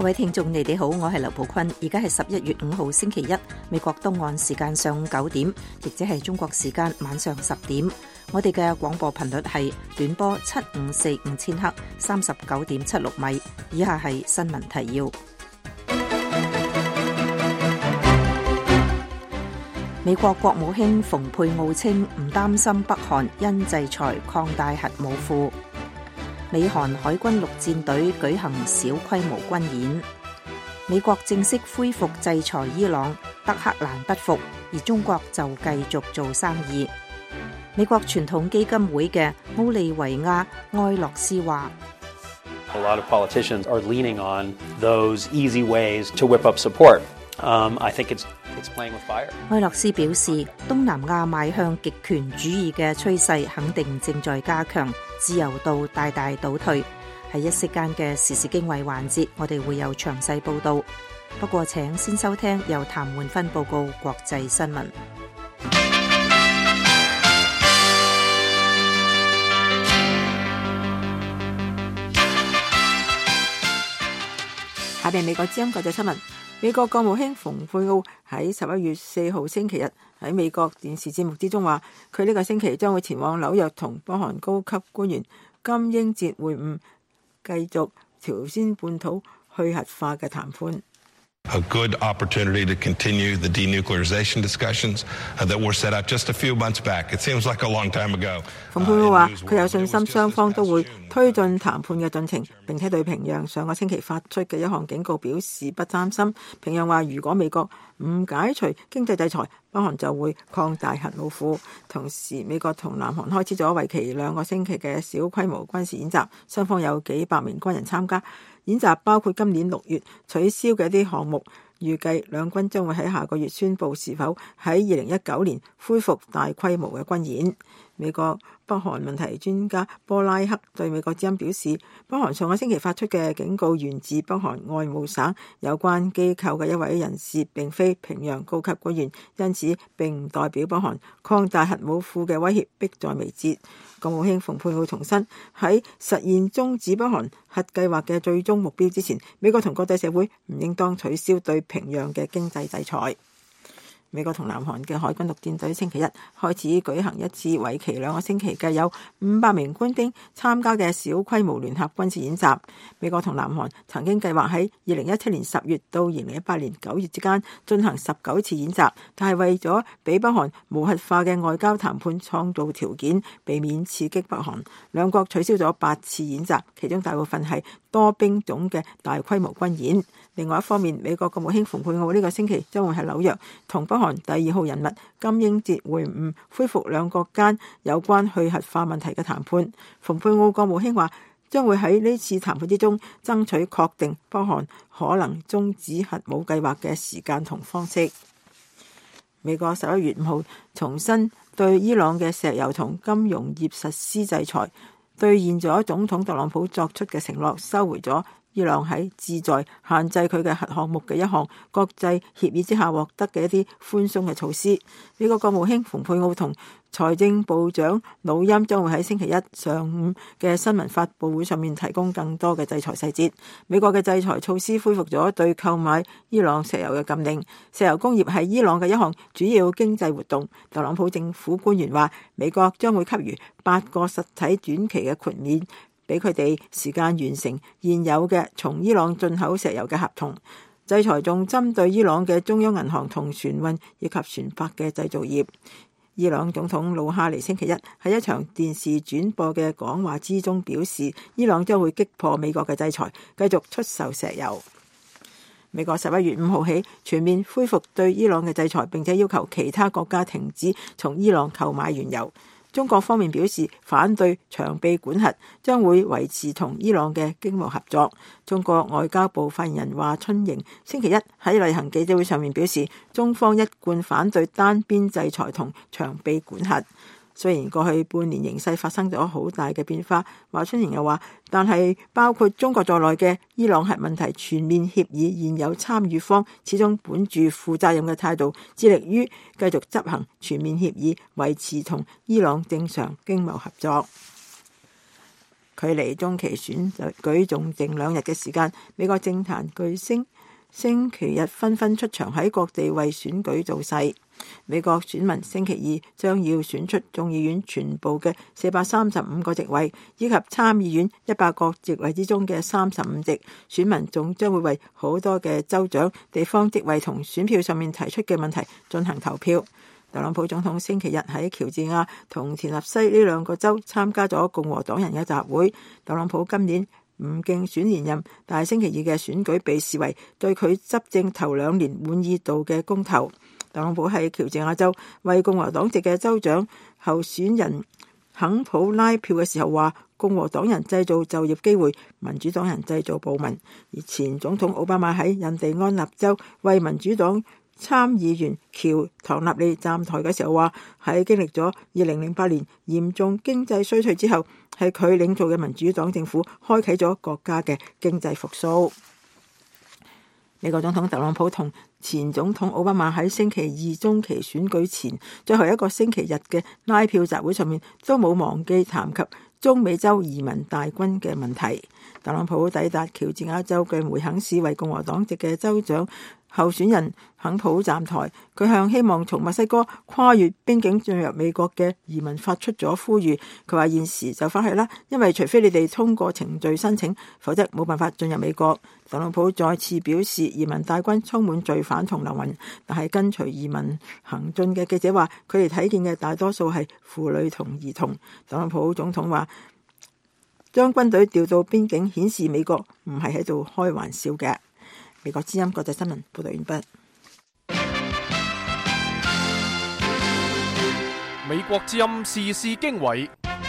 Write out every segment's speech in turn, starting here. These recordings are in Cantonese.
各位聽眾，你哋好，我係劉寶坤。而家係11月5號星期一，美國東岸時間上午9點，亦即係中國時間晚上10點。我哋嘅廣播頻率係短波7545千赫，39.76米。以下係新聞提要。美國國務卿蓬佩奧稱唔擔心北韓因制裁擴大核武庫。美韓海軍陸戰隊舉行小規模軍演。美國正式恢復制裁伊朗，德黑蘭不服，而中國就繼續做生意。美國傳統基金會嘅奧利維亞埃洛斯話 ：A lot of politicians are leaning on those easy ways to whip up support. I think it's playing with fire. 埃洛斯表示，東南亞邁向極權主義嘅趨勢肯定正在加強，自由度大大倒退。喺一息間嘅時事經緯環節，我哋會有詳細報道。不過請先收聽由譚煥芬報告國際新聞。 下邊美國之音國際新聞。美國國務卿蓬佩奧喺11月4號星期日喺美國電視節目之中話，佢呢個星期將會前往紐約同北韓高級官員金英哲會晤，繼續朝鮮半島去核化嘅談判。 A good opportunity to continue the denuclearization discussions that were set out just a few months back. It seems like a long time ago. 蓬佩奧話佢有信心雙方都會推進談判嘅進程，並且對平壤上個星期發出嘅一項警告表示不擔心。平壤話如果美國唔解除經濟制裁，北韓就會擴大核武庫。同時，美國同南韓開始咗為期2個星期嘅小規模軍事演習，雙方有幾百名軍人參加。演習包括今年6月取消嘅一啲項目，預計兩軍將會喺下個月宣布是否喺2019年恢復大規模嘅軍演。美國北韓問題專家波拉克對美國之音表示，北韓上個星期發出嘅警告源自北韓外務省有關機構嘅一位人士，並非平壤高級官員，因此並唔代表北韓擴大核武庫嘅威脅迫在眉睫。國務卿蓬佩奧重申，喺實現終止北韓核計劃嘅最終目標之前，美國同國際社會唔應當取消對平壤嘅經濟制裁。美國同南韓嘅海軍陸戰隊星期一開始舉行一次為期2個星期嘅有500名官兵參加嘅小規模聯合軍事演習。美國同南韓曾經計劃喺2017年10月到2018年9月之間進行19次演習，但係為咗俾北韓無核化嘅外交談判創造條件，避免刺激北韓，兩國取消咗8次演習，其中大部分係多兵種嘅大規模軍演。另外一方面，美國國務卿蓬佩奧呢個星期將會喺紐約同北韓第2號人物金英哲會晤，恢復兩國間有關去核化問題嘅談判。蓬佩奧國務卿話將會喺呢次談判之中爭取確定北韓可能終止核武計劃嘅時間同方式。美國11月5號重新對伊朗嘅石油同金融業實施制裁，兌現咗總統特朗普作出嘅承諾，收回咗伊朗喺旨在限制佢嘅核項目嘅一項國際協議之下獲得嘅一啲寬鬆嘅措施。美國國務卿蓬佩奧同財政部長努欽將會喺星期一上午嘅新聞發佈會上面提供更多嘅制裁細節。美國嘅制裁措施恢復咗對購買伊朗石油嘅禁令。石油工業係伊朗嘅一項主要經濟活動。特朗普政府官員話，美國將會給予8個實體短期嘅豁免，俾佢哋時間完成現有嘅從伊朗進口石油嘅合同。制裁仲針對伊朗嘅中央銀行同船運以及船舶嘅製造業。伊朗總統魯哈尼星期一喺一場電視轉播嘅講話之中表示，伊朗將會擊破美國嘅制裁，繼續出售石油。美國11月5號起全面恢復對伊朗嘅制裁，並且要求其他國家停止從伊朗購買原油。中國方面表示反對長臂管轄，將會維持同伊朗嘅經貿合作。中國外交部發言人華春瑩星期一喺例行記者會上面表示，中方一貫反對單邊制裁同長臂管轄。雖然過去半年形勢發生咗好大嘅變化，華春瑩又話，但係包括中國在內嘅伊朗核問題全面協議現有參與方始終本住負責任嘅態度，致力於繼續執行全面協議，維持同伊朗正常經貿合作。 距離中期選舉仲剩2日嘅時間，美國政壇巨星星期日紛紛出場喺各地為選舉造勢。美國選民星期二將要選出眾議院全部嘅435個席位，以及參議院100個席位之中嘅35席。選民仲將會為好多嘅州長、地方職位同選票上面提出嘅問題進行投票。特朗普總統星期日喺喬治亞同田納西呢2個州參加咗共和黨人嘅集會。特朗普今年唔競選連任，但係星期二嘅選舉被視為對佢執政頭2年滿意度嘅公投。特朗普喺喬治亞州為共和黨籍嘅州長候選人肯普拉票嘅時候話，共和黨人製造就業機會，民主黨人製造暴民。而前總統奧巴馬喺印第安納州為民主黨參議員喬唐納利站台嘅時候話，喺經歷咗2008年嚴重經濟衰退之後，係佢領導嘅民主黨政府開啟咗國家嘅經濟復甦。美國總統特朗普同前總統奧巴馬喺星期二中期選舉前最後一個星期日嘅拉票集會上面，都冇忘記談及中美洲移民大軍嘅問題。特朗普抵達喬治亞州嘅梅肯市為共和黨籍嘅州長候選人肯普站台，佢向希望從墨西哥跨越邊境進入美國嘅移民發出咗呼籲。佢話現時就返去啦，因為除非你哋通過程序申請，否則冇辦法進入美國。特朗普再次表示移民大軍充滿罪犯同流氓，但係跟隨移民行進嘅記者話，佢哋睇見嘅大多數係婦女同兒童。特朗普總統話，將軍隊調到邊境顯示美國唔係喺度開玩笑嘅。美國之音國際新聞報道完畢。 美國之音時事經緯，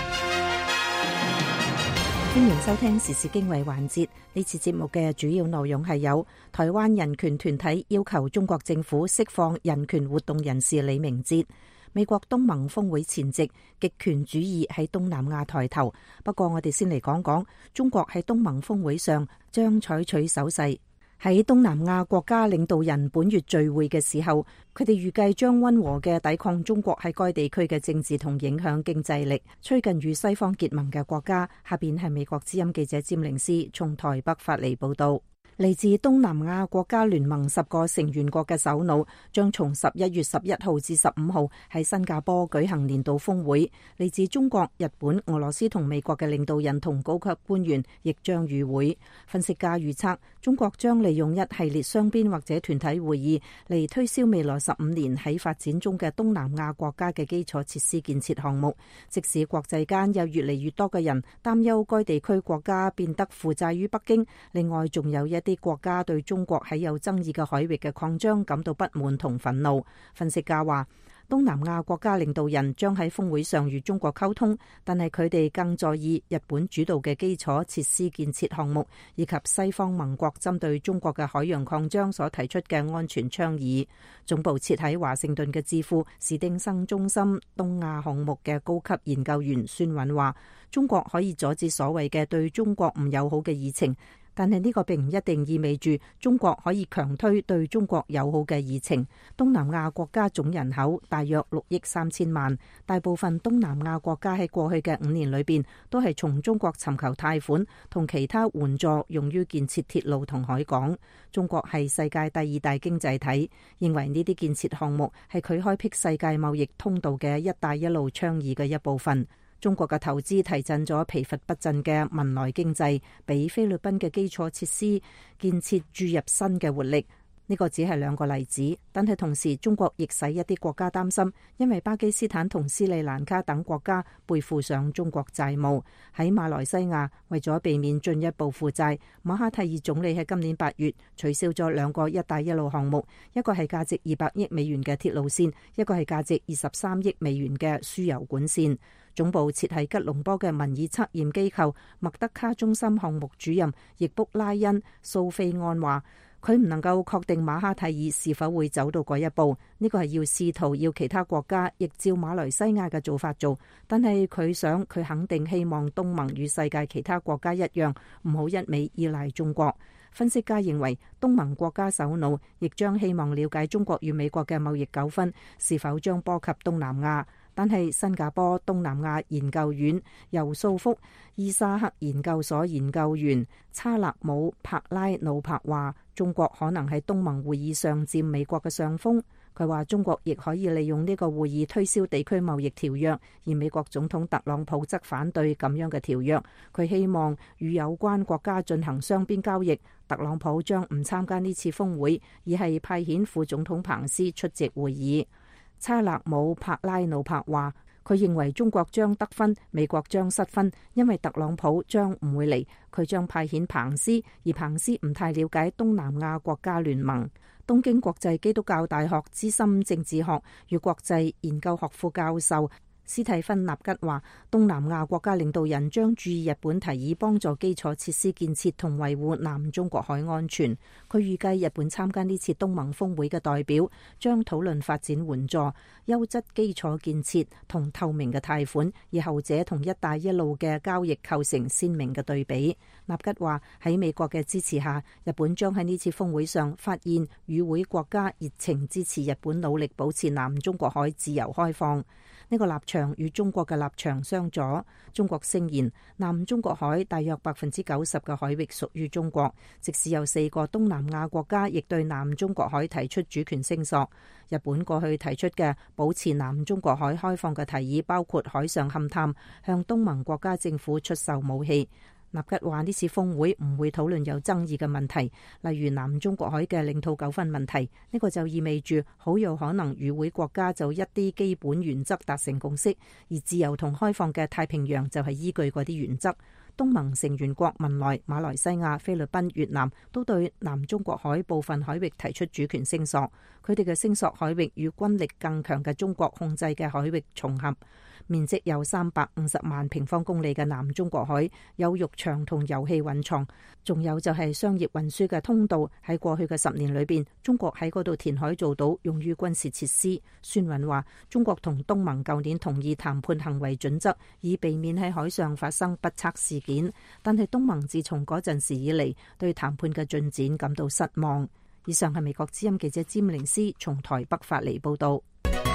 歡迎收聽時事經緯環節。呢次節目嘅主要內容係有台灣人權團體要求中國政府釋放人權活動人士李明哲。美國東盟峰會前夕，極權主義喺東南亞抬頭。不過我哋先嚟講講中國喺東盟峰會上將採取手勢。喺東南亞國家領導人本月聚會嘅時候，佢哋預計將溫和嘅抵抗中國喺該地區嘅政治同影響經濟力，趨近與西方結盟嘅國家。下邊係美國之音記者詹玲斯從台北發嚟報道。嚟自東南亞國家聯盟10個成員國嘅首腦將從11月11號至15號喺新加坡舉行年度峰會。嚟自中國、日本、俄羅斯同美國嘅領導人同高級官員亦將與會。分析家預測，中國將利用一系列雙邊或者團體會議嚟推銷未來15年喺發展中嘅東南亞國家嘅基礎設施建設項目。即使國際間有越嚟越多嘅人擔憂該地區國家變得負債於北京，另外仲有一啲國家對中國喺有爭議嘅海域嘅擴張感到不滿同憤怒。分析家話，東南亞國家領導人將喺峰會上與中國溝通，但係佢哋更在意日本主導嘅基礎設施建設項目，以及西方盟國針對中國嘅海洋擴張所提出嘅安全倡議。總部設喺華盛頓嘅智庫史丁生中心東亞項目嘅高級研究員孫允話，中國可以阻止所謂嘅對中國唔友好嘅議程，但係呢個並唔一定意味住中國可以強推對中國友好嘅議程。東南亞國家總人口大約6億3千萬，大部分東南亞國家喺過去嘅5年裏邊都係從中國尋求貸款同其他援助，用於建設鐵路同海港。中國係世界第2大經濟體，認為呢啲建設項目係佢開闢世界貿易通道嘅一帶一路倡議嘅一部分。中國嘅投資提振咗疲乏不振嘅文萊經濟，俾菲律賓嘅基礎設施建設注入新嘅活力。呢個只係2個例子，但係同時中國亦使一啲國家擔心，因為巴基斯坦同斯里蘭卡等國家背負上中國債務。喺馬來西亞，為咗避免進一步負債，馬哈蒂爾總理喺今年8月取消咗2個一帶一路項目，一個係價值200億美元嘅鐵路線，一個係價值23億美元嘅輸油管線。總部設喺吉隆坡嘅民意測驗機構麥德卡中心項目主任易卜拉恩蘇菲安話，佢唔能夠確定馬哈蒂爾是否會走到嗰一步，呢個係要試圖要其他國家亦照馬來西亞嘅做法做，但係佢肯定希望東盟與世界其他國家一樣，唔好一味依賴中國。分析家認為，東盟國家首腦亦將希望了解中國與美國嘅貿易糾紛是否將波及東南亞。 但係新加坡東南亞研究院尤素福伊沙克研究所研究員查勒姆帕拉努帕話，中國可能喺東盟會議上佔美國嘅上風。佢話中國亦可以利用呢個會議推銷地區貿易條約，而美國總統特朗普則反對咁樣嘅條約。佢希望與有關國家進行雙邊交易。特朗普將唔參加呢次峰會，而係派遣副總統彭斯出席會議。查勒姆帕拉努帕話，佢認為中國將得分，美國將失分，因為特朗普將唔會嚟，佢將派遣彭斯，而彭斯唔太了解東南亞國家聯盟。東京國際基督教大學資深政治學與國際研究學副教授斯蒂芬納吉話，東南亞國家領導人將注意日本提議幫助基礎設施建設同維護南中國海安全。佢預計日本參加呢次東盟峰會嘅代表將討論發展援助、優質基礎建設同透明嘅貸款，而後者同一帶一路嘅交易構成鮮明嘅對比。納吉話，喺美國嘅支持下，日本將喺呢次峰會上發現與會國家熱情支持日本努力保持南中國海自由開放。呢個立場與中國嘅立場相左。中國聲言南中國海大約90%嘅海域屬於中國，即使有4個東南亞國家亦對南中國海提出主權聲索。日本過去提出嘅保持南中國海開放嘅提議包括海上勘探、向東盟國家政府出售武器。納吉話，呢次峰會唔會討論有爭議嘅問題，例如南中國海嘅領土糾紛問題。呢個就意味住好有可能與會國家就一啲基本原則達成共識，而自由同開放嘅太平洋就係依據嗰啲原則。東盟成員國文萊、馬來西亞、菲律賓、越南都對南中國海部分海域提出主權聲索，佢哋嘅聲索海域與軍力更強嘅中國控制嘅海域重合。面積有350萬平方公里嘅南中國海有浴場同油氣蘊藏，仲有就係商業運輸嘅通道。喺過去嘅10年裏邊，中國喺嗰度填海做到用於軍事設施。孫雲話，中國同東盟舊年同意談判行為準則，以避免喺海上發生不測事件，但係東盟自從嗰陣時以嚟，對談判嘅進展感到失望。以上係美國之音記者詹玲斯從台北發嚟報道。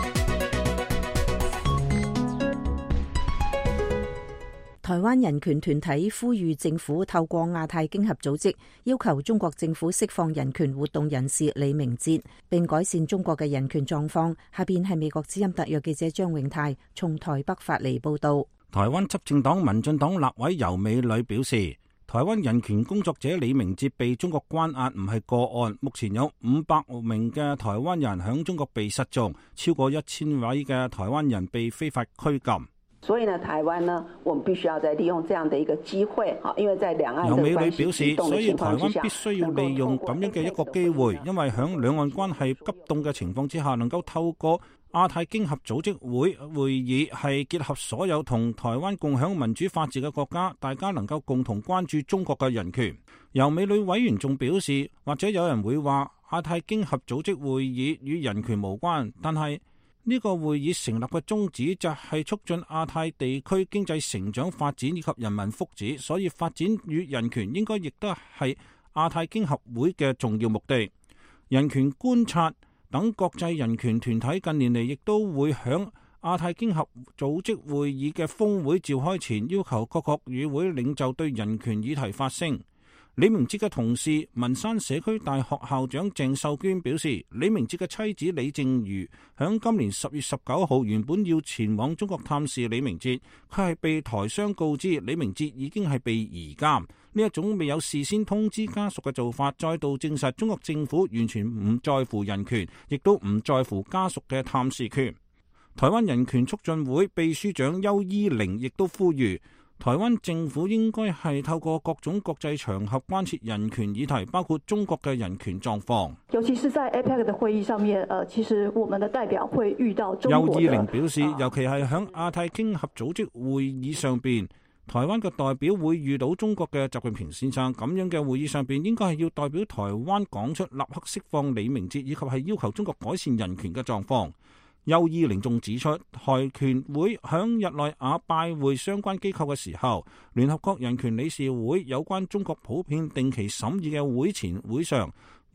台灣人權團體呼籲政府透過亞太經合組織要求中國政府釋放人權活動人士李明哲，並改善中國嘅人權狀況。下邊係美國之音特約記者張永泰從台北發嚟報道。 台灣執政黨民進黨立委游美女表示，台灣人權工作者李明哲被中國關押唔係個案，目前有500名嘅台灣人響中國被失蹤，超過1000位嘅台灣人被非法拘禁。 所以呢，台灣呢，我們必須要再利用這樣的一個機會，因為在兩岸游美女表示，所以台灣必須要利用咁樣嘅一個機會，因為響兩岸關係急凍嘅情況之下，能夠透過亞太經合組織會議係結合所有同台灣共享民主法治嘅國家，大家能夠共同關注中國嘅人權。游美女委員仲表示，或者有人會話亞太經合組織會議與人權無關，但係呢個會議成立嘅宗旨就係促進亞太地區經濟成長發展以及人民福祉，所以發展與人權應該亦都係亞太經合會嘅重要目的。人權觀察等國際人權團體近年嚟亦都會響亞太經合組織會議嘅峰會召開前，要求各國與會領袖對人權議題發聲。李明哲嘅同事文山社區大學校長鄭秀娟表示，李明哲嘅妻子李靜茹響今年10月19號原本要前往中國探視李明哲，佢係被台商告知李明哲已經係被移監。呢一種未有事先通知家屬嘅做法，再度證實中國政府完全唔在乎人權，亦都唔在乎家屬嘅探視權。台灣人權促進會秘書長邱依玲亦都呼籲，台灣政府應該係透過各種國際場合關切人權議題，包括中國嘅人權狀況。 尤其是在 APEC 的會議上面，其實我們的代表會遇到中國的。 邱依玲表示，尤其係響亞太經合組織會議上邊，台灣嘅代表會遇到中國嘅習近平先生，咁樣嘅會議上邊應該係要代表台灣講出立刻釋放李明哲，以及係要求中國改善人權嘅狀況。邱依玲仲指出，台權會響日內瓦拜會相關機構嘅時候，聯合國人權理事會有關中國普遍定期審議嘅會前會上，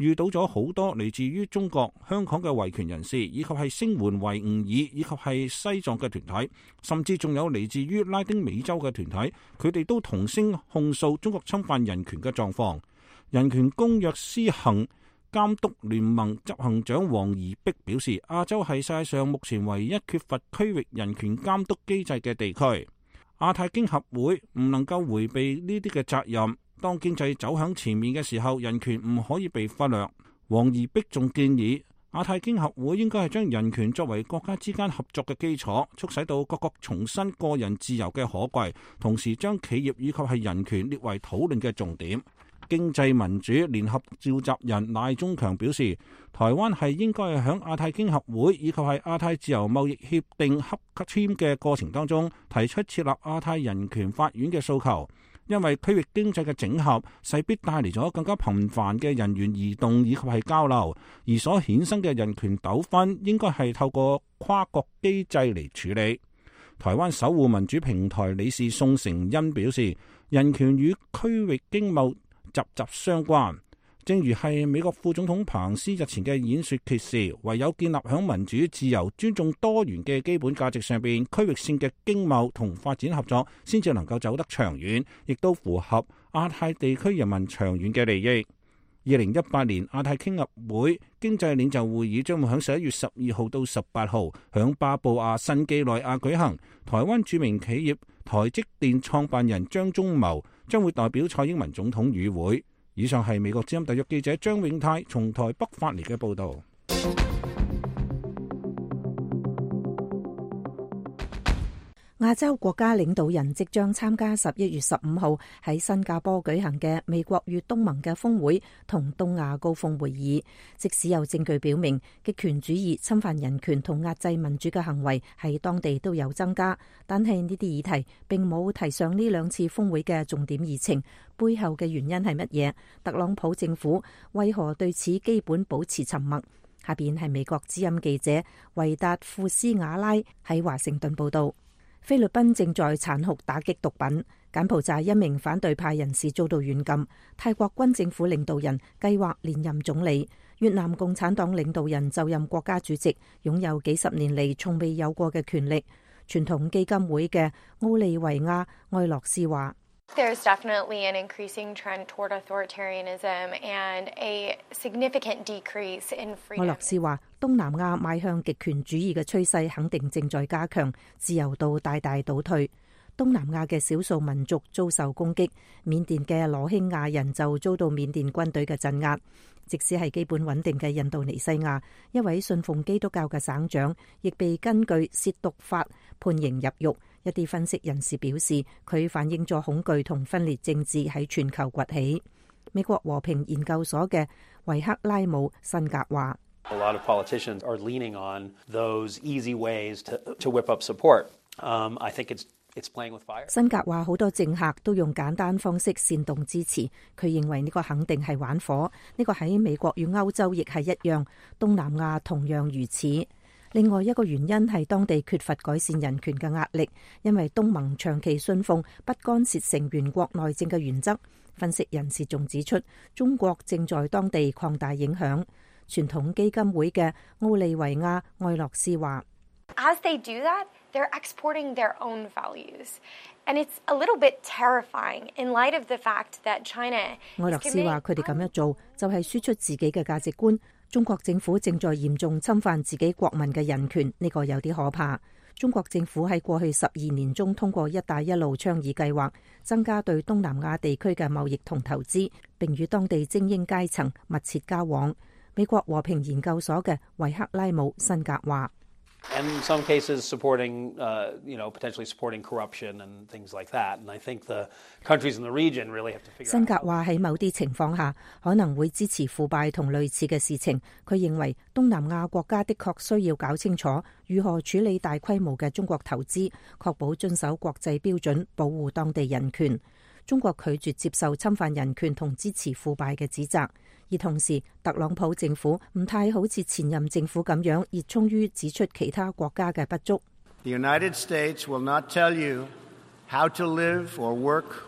遇到咗好多嚟自於中國、香港嘅維權人士，以及係聲援維吾爾，以及係西藏嘅團體，甚至仲有嚟自於拉丁美洲嘅團體，佢哋都同聲控訴中國侵犯人權嘅狀況。人權公約施行監督聯盟執行長王宜碧表示，亞洲係世界上目前唯一缺乏區域人權監督機制嘅地區。亞太經合會唔能夠迴避呢啲嘅責任。當經濟走向前面嘅時候，人權唔可以被忽略。王宜碧仲建議，亞太經合會應該係將人權作為國家之間合作嘅基礎，促使到各國重申個人自由嘅可貴，同時將企業以及係人權列為討論嘅重點。經濟民主聯合召集人賴中強表示，台灣係應該係響亞太經合會以及係亞太自由貿易協定洽簽嘅過程當中，提出設立亞太人權法院嘅訴求，因為區域經濟嘅整合勢必帶嚟咗更加頻繁嘅人員移動以及係交流，而所衍生嘅人權糾紛應該係透過跨國機制嚟處理。台灣守護民主平台理事宋成恩表示，人權與區域經貿息息相關，正如係美國副總統彭斯日前嘅演說揭示，唯有建立響民主、自由、尊重多元嘅基本價值上邊，區域性嘅經貿同發展合作先至能夠走得長遠，亦都符合亞太地區人民長遠嘅利益。2018年亞太經合會經濟領袖會議將會喺11月12號到18號響巴布亞新幾內亞舉行，台灣著名企業台積電創辦人張忠謀將會代表蔡英文總統與會。以上係美國之音特約記者張永泰從台北發嚟嘅報導。 亞洲國家領導人即將參加11月15號喺新加坡舉行嘅美國與東盟嘅峰會同東亞高峰會議。即使有證據表明極權主義侵犯人權同壓制民主嘅行為喺當地都有增加，但係呢啲議題並冇提上呢兩次峰會嘅重點議程。背後嘅原因係乜嘢？特朗普政府為何對此基本保持沉默？下邊係美國之音記者維達庫斯瓦拉喺華盛頓報道。菲律賓正在殘酷打擊毒品，柬埔寨一名反對派人士遭到軟禁，泰國軍政府領導人計劃連任總理，越南共產黨領導人就任國家主席，擁有幾十年嚟從未有過嘅權力。傳統基金會嘅奧利維亞埃洛斯話 ：There's definitely an increasing trend toward authoritarianism and a significant decrease in freedom. 埃洛斯話：東南亞邁向極權主義嘅趨勢肯定正在加強，自由度大大倒退。東南亞嘅少數民族遭受攻擊，緬甸嘅羅興亞人就遭到緬甸軍隊嘅鎮壓。即使係基本穩定嘅印度尼西亞，一位信奉基督教嘅省長亦被根據褻瀆法判刑入獄。一啲分析人士表示，佢反映咗恐懼同分裂政治喺全球崛起。美國和平研究所嘅維克拉姆辛格話 ：A lot of politicians are leaning on those easy ways to whip up support. I think it's playing with fire. 辛格話：好多政客都用簡單方式煽動支持，佢認為呢個肯定係玩火。呢個喺美國與歐洲亦係一樣，東南亞同樣如此。另外一個原因係當地缺乏改善人權嘅壓力，因為東盟長期信奉不干涉成員國內政嘅原則。分析人士仲指出，中國正在當地擴大影響。傳統基金會嘅奧利維亞埃洛斯話 ：As they do that, they're exporting their own values, and it's a little bit terrifying in light of the fact that China。 埃洛斯話：佢哋咁樣做就係輸出自己嘅價值觀。中國政府正在嚴重侵犯自己國民嘅人權，呢個有啲可怕。中國政府喺過去12年中通過一帶一路倡議計劃，增加對東南亞地區嘅貿易同投資，並與當地精英階層密切交往。美國和平研究所嘅維克拉姆辛格話 ：And in some cases supporting, potentially supporting corruption and things like that. And I think the countries in the region really have to figure out. 辛格話喺某啲情況下可能會支持腐敗同類似嘅事情。佢認為東南亞國家的確需要搞清楚如何處理大規模嘅中國投資，確保遵守國際標準，保護當地人權。中國拒絕接受侵犯人權同支持腐敗嘅指責。而同時，特朗普政府唔太好似前任政府咁樣熱衷於指出其他國家嘅不足。 The United States will not tell you how to live or work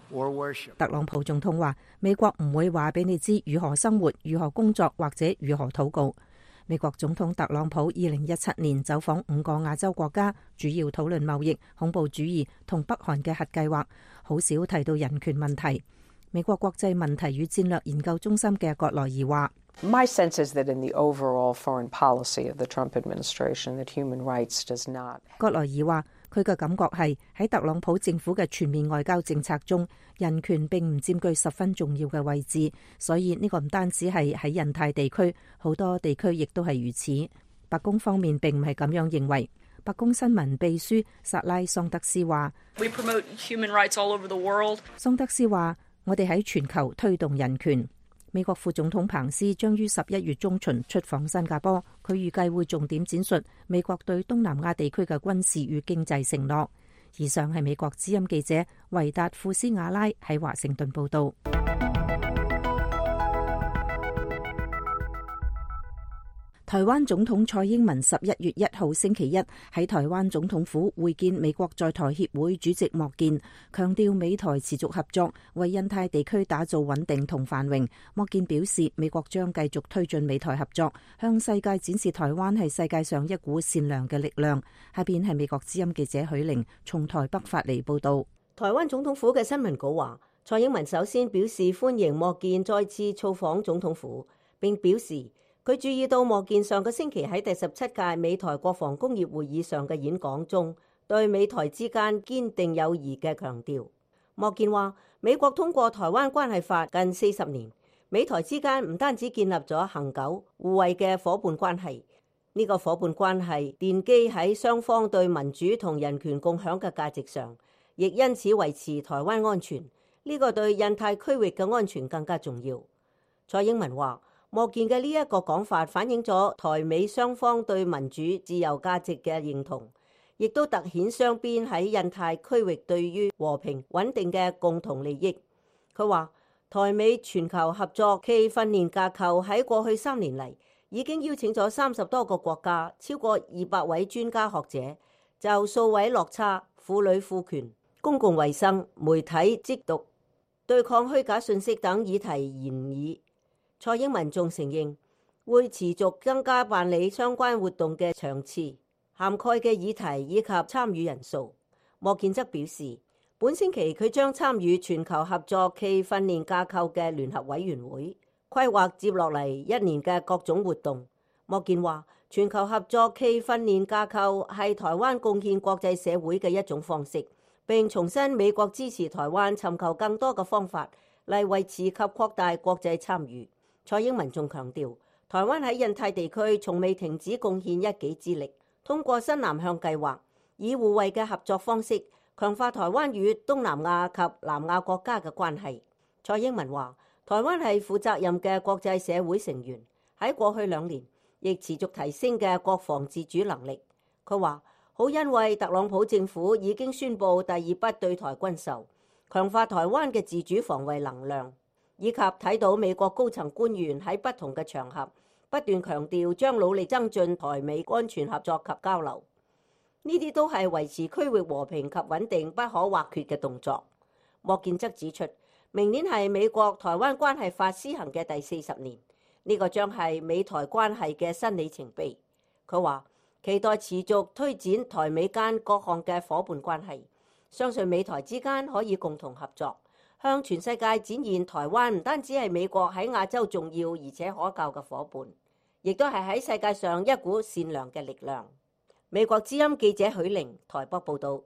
特朗普總統話：美國唔會話俾你知如何生活、如何工作或者如何禱告。美國總統特朗普2017年走訪5個亞洲國家，主要討論貿易、恐怖主義同北韓嘅核計劃，好少提到人權問題。美國國際問題與戰略研究中心嘅葛萊儀話 ：My sense is that in the overall foreign policy of the Trump administration, that human rights does not. 葛萊儀話：佢嘅感覺係喺特朗普政府嘅全面外交政策中，人權並唔佔據十分重要嘅位置，所以呢個唔單止係喺印太地區，好多地區亦都係如此。白宮方面並唔係咁樣認為。白宮新聞秘書薩拉桑德斯話：We promote human rights all over the world. 桑德斯話：我哋喺全球推動人權。美國副總統彭斯將於11月中旬出訪新加坡，佢預計會重點展述美國對東南亞地區嘅軍事與經濟承諾。以上係美國之音記者維達庫斯瓦拉喺華盛頓報道。台灣總統蔡英文11月1號星期一喺台灣總統府會見美國在台協會主席莫健，強調美台持續合作，為印太地區打造穩定同繁榮。莫健表示，美國將繼續推進美台合作，向世界展示台灣係世界上一股善良嘅力量。下邊係美國之音記者許玲從台北發嚟報道。 台灣總統府嘅新聞稿話，蔡英文首先表示歡迎莫健再次造訪總統府，並表示佢注意到莫健上個星期喺第17屆美台國防工業會議上嘅演講中，對美台之間堅定友誼嘅強調。莫健話：美國通過台灣關係法近40年，美台之間唔單止建立咗恆久互惠嘅夥伴關係，呢個夥伴關係奠基喺雙方對民主同人權共享嘅價值上，亦因此維持台灣安全。呢個對印太區域嘅安全更加重要。蔡英文話：莫健嘅呢一個講法反映咗台美雙方對民主自由價值嘅認同，亦都凸顯雙邊喺印太區域對於和平穩定嘅共同利益。佢話：台美全球合作暨訓練架構喺過去3年嚟已經邀請咗30多個國家，超過200位專家學者就數位落差、婦女賦權、公共衛生、媒體緝毒、對抗虛假信息等議題研議。蔡英文仲承認會持續增加辦理相關活動嘅場次、涵蓋嘅議題以及參與人數。莫健則表示，本星期佢將參與全球合作暨訓練架構嘅聯合委員會，規劃接落嚟1年嘅各種活動。莫健話：全球合作暨訓練架構係台灣貢獻國際社會嘅一種方式，並重申美國支持台灣尋求更多嘅方法嚟維持及擴大國際參與。蔡英文仲強調，台灣喺印太地區從未停止貢獻一己之力，通過新南向計劃，以互惠嘅合作方式強化台灣與東南亞及南亞國家嘅關係。蔡英文話：台灣係負責任嘅國際社會成員，喺過去2年亦持續提升嘅國防自主能力。佢話：好因為特朗普政府已經宣布第2筆對台軍售，強化台灣嘅自主防衛能量。以及睇到美國高層官員喺不同嘅場合不斷強調將努力增進台美安全合作及交流，呢啲都係維持區域和平及穩定不可或缺嘅動作。莫健則指出，明年係美國台灣關係法施行嘅第40年，呢個將係美台關係嘅新里程碑。佢話期待持續推展台美間各項嘅夥伴關係，相信美台之間可以共同合作，向全世界展現台灣唔單止係美國喺亞洲重要而且可靠嘅夥伴，亦都係喺世界上一股善良嘅力量。美國之音記者許玲台北報導。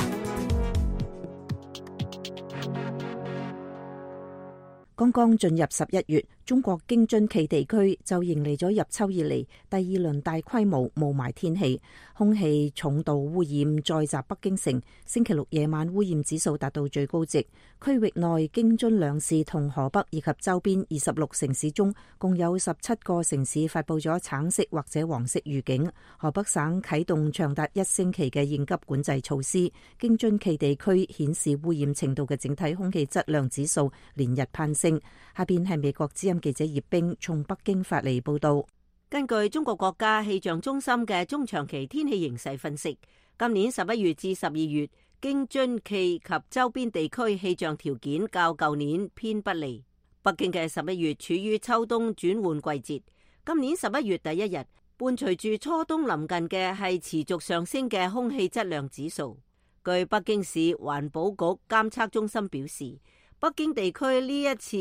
剛剛進入11月，中國京津冀地區就迎嚟咗入秋以嚟第2輪大規模霧霾天氣，空氣重度污染再襲北京城。星期6夜晚污染指數達到最高值，區域內京津兩市同河北以及周邊26城市中，共有17個城市發布咗橙色或者黃色預警。河北省啟動長達1星期嘅應急管制措施。京津冀地區顯示污染程度嘅整體空氣質量指數連日攀升。下邊係美國之音記者葉冰從北京發嚟報道。 根據中國國家氣象中心嘅中長期天氣形勢分析，今年11月至12月， 京津冀及周邊地區氣象條件較舊年偏不利。北京嘅11月處於秋冬轉換季節，今年11月第一日伴隨住初冬臨近嘅係持續上升嘅空氣質量指數。據北京市環保局監測中心表示，北京地區呢一次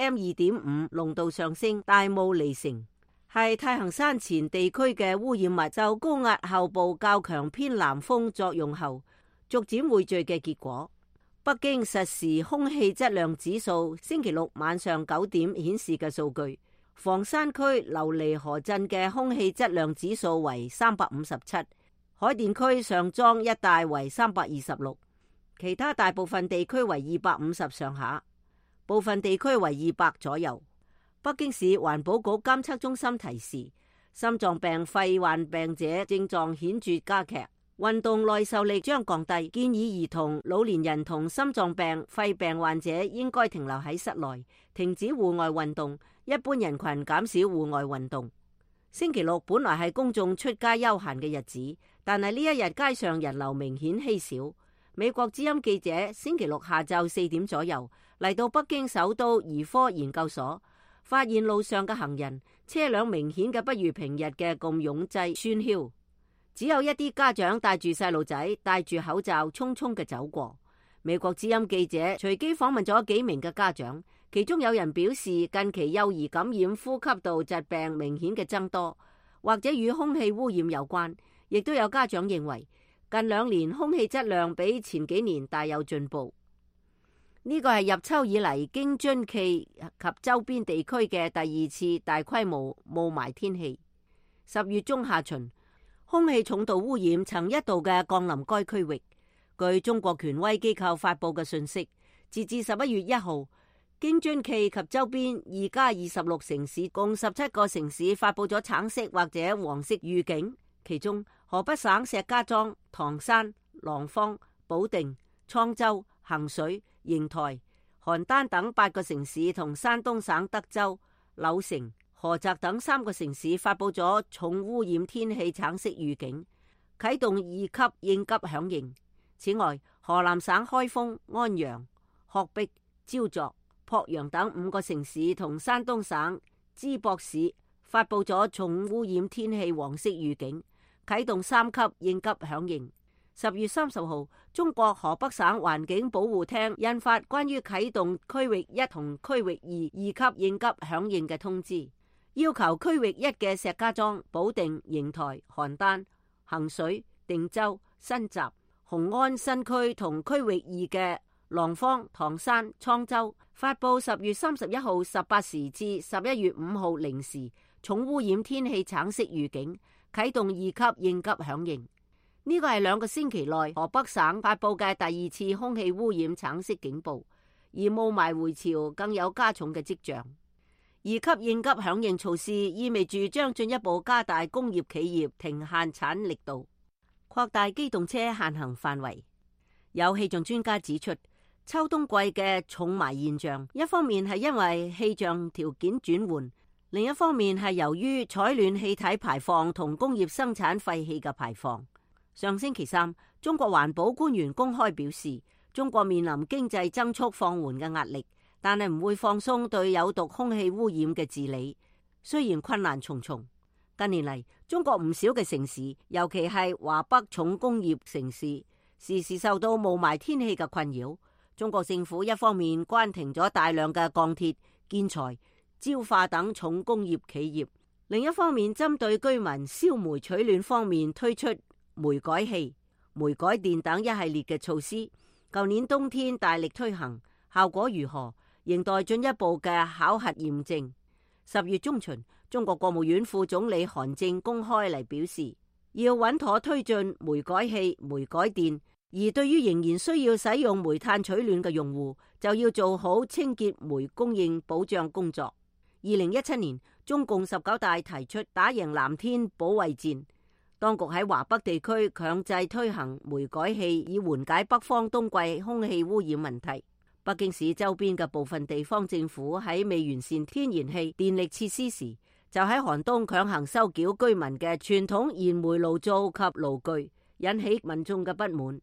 PM2.5 濃度上升大霧離城，係太行山前地區嘅污染物受高壓後部較強偏南風作用後逐漸匯聚嘅結果。北京實時空氣質量指數星期六晚上9點顯示嘅數據，房山區琉璃河鎮嘅空氣質量指數為357，海淀區上莊一帶為326，其他大部分地區為250上下，部分地區為200左右。北京市環保局監測中心提示，心臟病、肺患病者症狀顯著加劇，運動耐受力將降低，建議兒童、老年人同心臟病、肺病患者應該停留喺室內，停止戶外運動，一般人群減少戶外運動。星期六本來係公眾出街休閒嘅日子，但係呢一日街上人流明顯稀少。美國之音記者星期六下晝4點左右嚟到北京首都兒科研究所，發現路上嘅行人、車輛明顯嘅不如平日嘅咁擁擠喧囂。只有一啲家長帶住細路仔，戴住口罩匆匆嘅走過。美國之音記者隨機訪問咗幾名嘅家長，其中有人表示近期幼兒感染呼吸道疾病明顯嘅增多，或者與空氣污染有關。亦都有家長認為近2年空氣質量比前幾年大有進步。呢個係入秋以嚟京津冀及周邊地區嘅第2次大規模霧霾天氣。10月中下旬，空氣重度污染曾一度嘅降臨該區域。據中國權威機構發佈嘅信息，截至11月1號，京津冀及周邊2+26城市共17個城市發佈咗橙色或者黃色預警，其中河北省石家莊、唐山、廊坊、保定、滄州、衡水、邢台、邯鄲等8個城市同山東省德州、柳城、菏澤等3個城市發佈咗重污染天氣橙色預警，啟動2級應急響應。此外，河南省開封、安陽、鶴壁、焦作、濮陽等5個城市同山東省淄博市發佈咗重污染天氣黃色預警，啟動3級應急響應。10月30號，中國河北省環境保護廳印發關於啟動區域1同區域2級應急響應嘅通知，要求區域1嘅石家莊、保定、邢台、邯鄲、衡水、定州、新集、雄安新區同區域2嘅廊坊、唐山、滄州發佈10月31號18時至11月5號0時重污染天氣橙色預警，啟動2級應急響應。呢個係2個星期內河北省發佈嘅第2次空氣污染橙色警報，而霧霾回潮更有加重嘅跡象。2級應急響應措施意味住將進一步加大工業企業停限產力度，擴大機動車限行範圍。有氣象專家指出，秋冬季嘅重霾現象，一方面係因為氣象條件轉換，另一方面係由於採暖氣體排放同工業生產廢氣嘅排放。上星期3，中國環保官員公開表示，中國面臨經濟增速放緩嘅壓力，但係唔會放鬆對有毒空氣污染嘅治理。雖然困難重重，近年嚟中國唔少嘅城市，尤其係華北重工業城市，時時受到霧霾天氣嘅困擾。中國政府一方面關停咗大量嘅鋼鐵、建材、焦化等重工業企業，另一方面針對居民燒煤取暖方面推出煤改氣、煤改電等一系列嘅措施。舊年冬天大力推行，效果如何，仍待進一步嘅考核驗證。10月中旬，中國國務院副總理韓正公開嚟表示，要穩妥推進煤改氣、煤改電，而對於仍然需要使用煤炭取暖嘅用戶，就要做好清潔煤供應保障工作。2017年，中共19大提出打贏藍天保衛戰，當局喺華北地區強制推行煤改氣，以緩解北方冬季空氣污染問題。北京市周邊嘅部分地方政府喺未完善天然氣電力設施時，就喺寒冬強行收繳居民嘅傳統燃煤爐灶及爐具，引起民眾嘅不滿。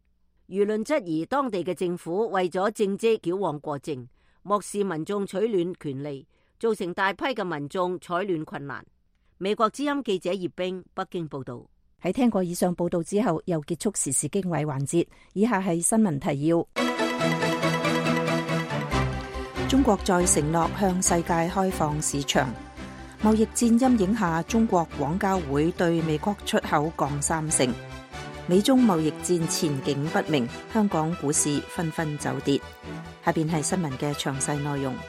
輿論質疑當地嘅政府為咗政績矯枉過正，漠視民眾取暖權利，造成大批嘅民眾採暖困難。美國之音記者葉冰北京報道。 喺聽過以上報道之後，又結束時事經緯環節。以下係新聞提要：中國再承諾向世界開放市場。貿易戰陰影下，中國廣交會對美國出口降30%。美中貿易戰前景不明，香港股市紛紛走跌。下邊係新聞嘅詳細內容。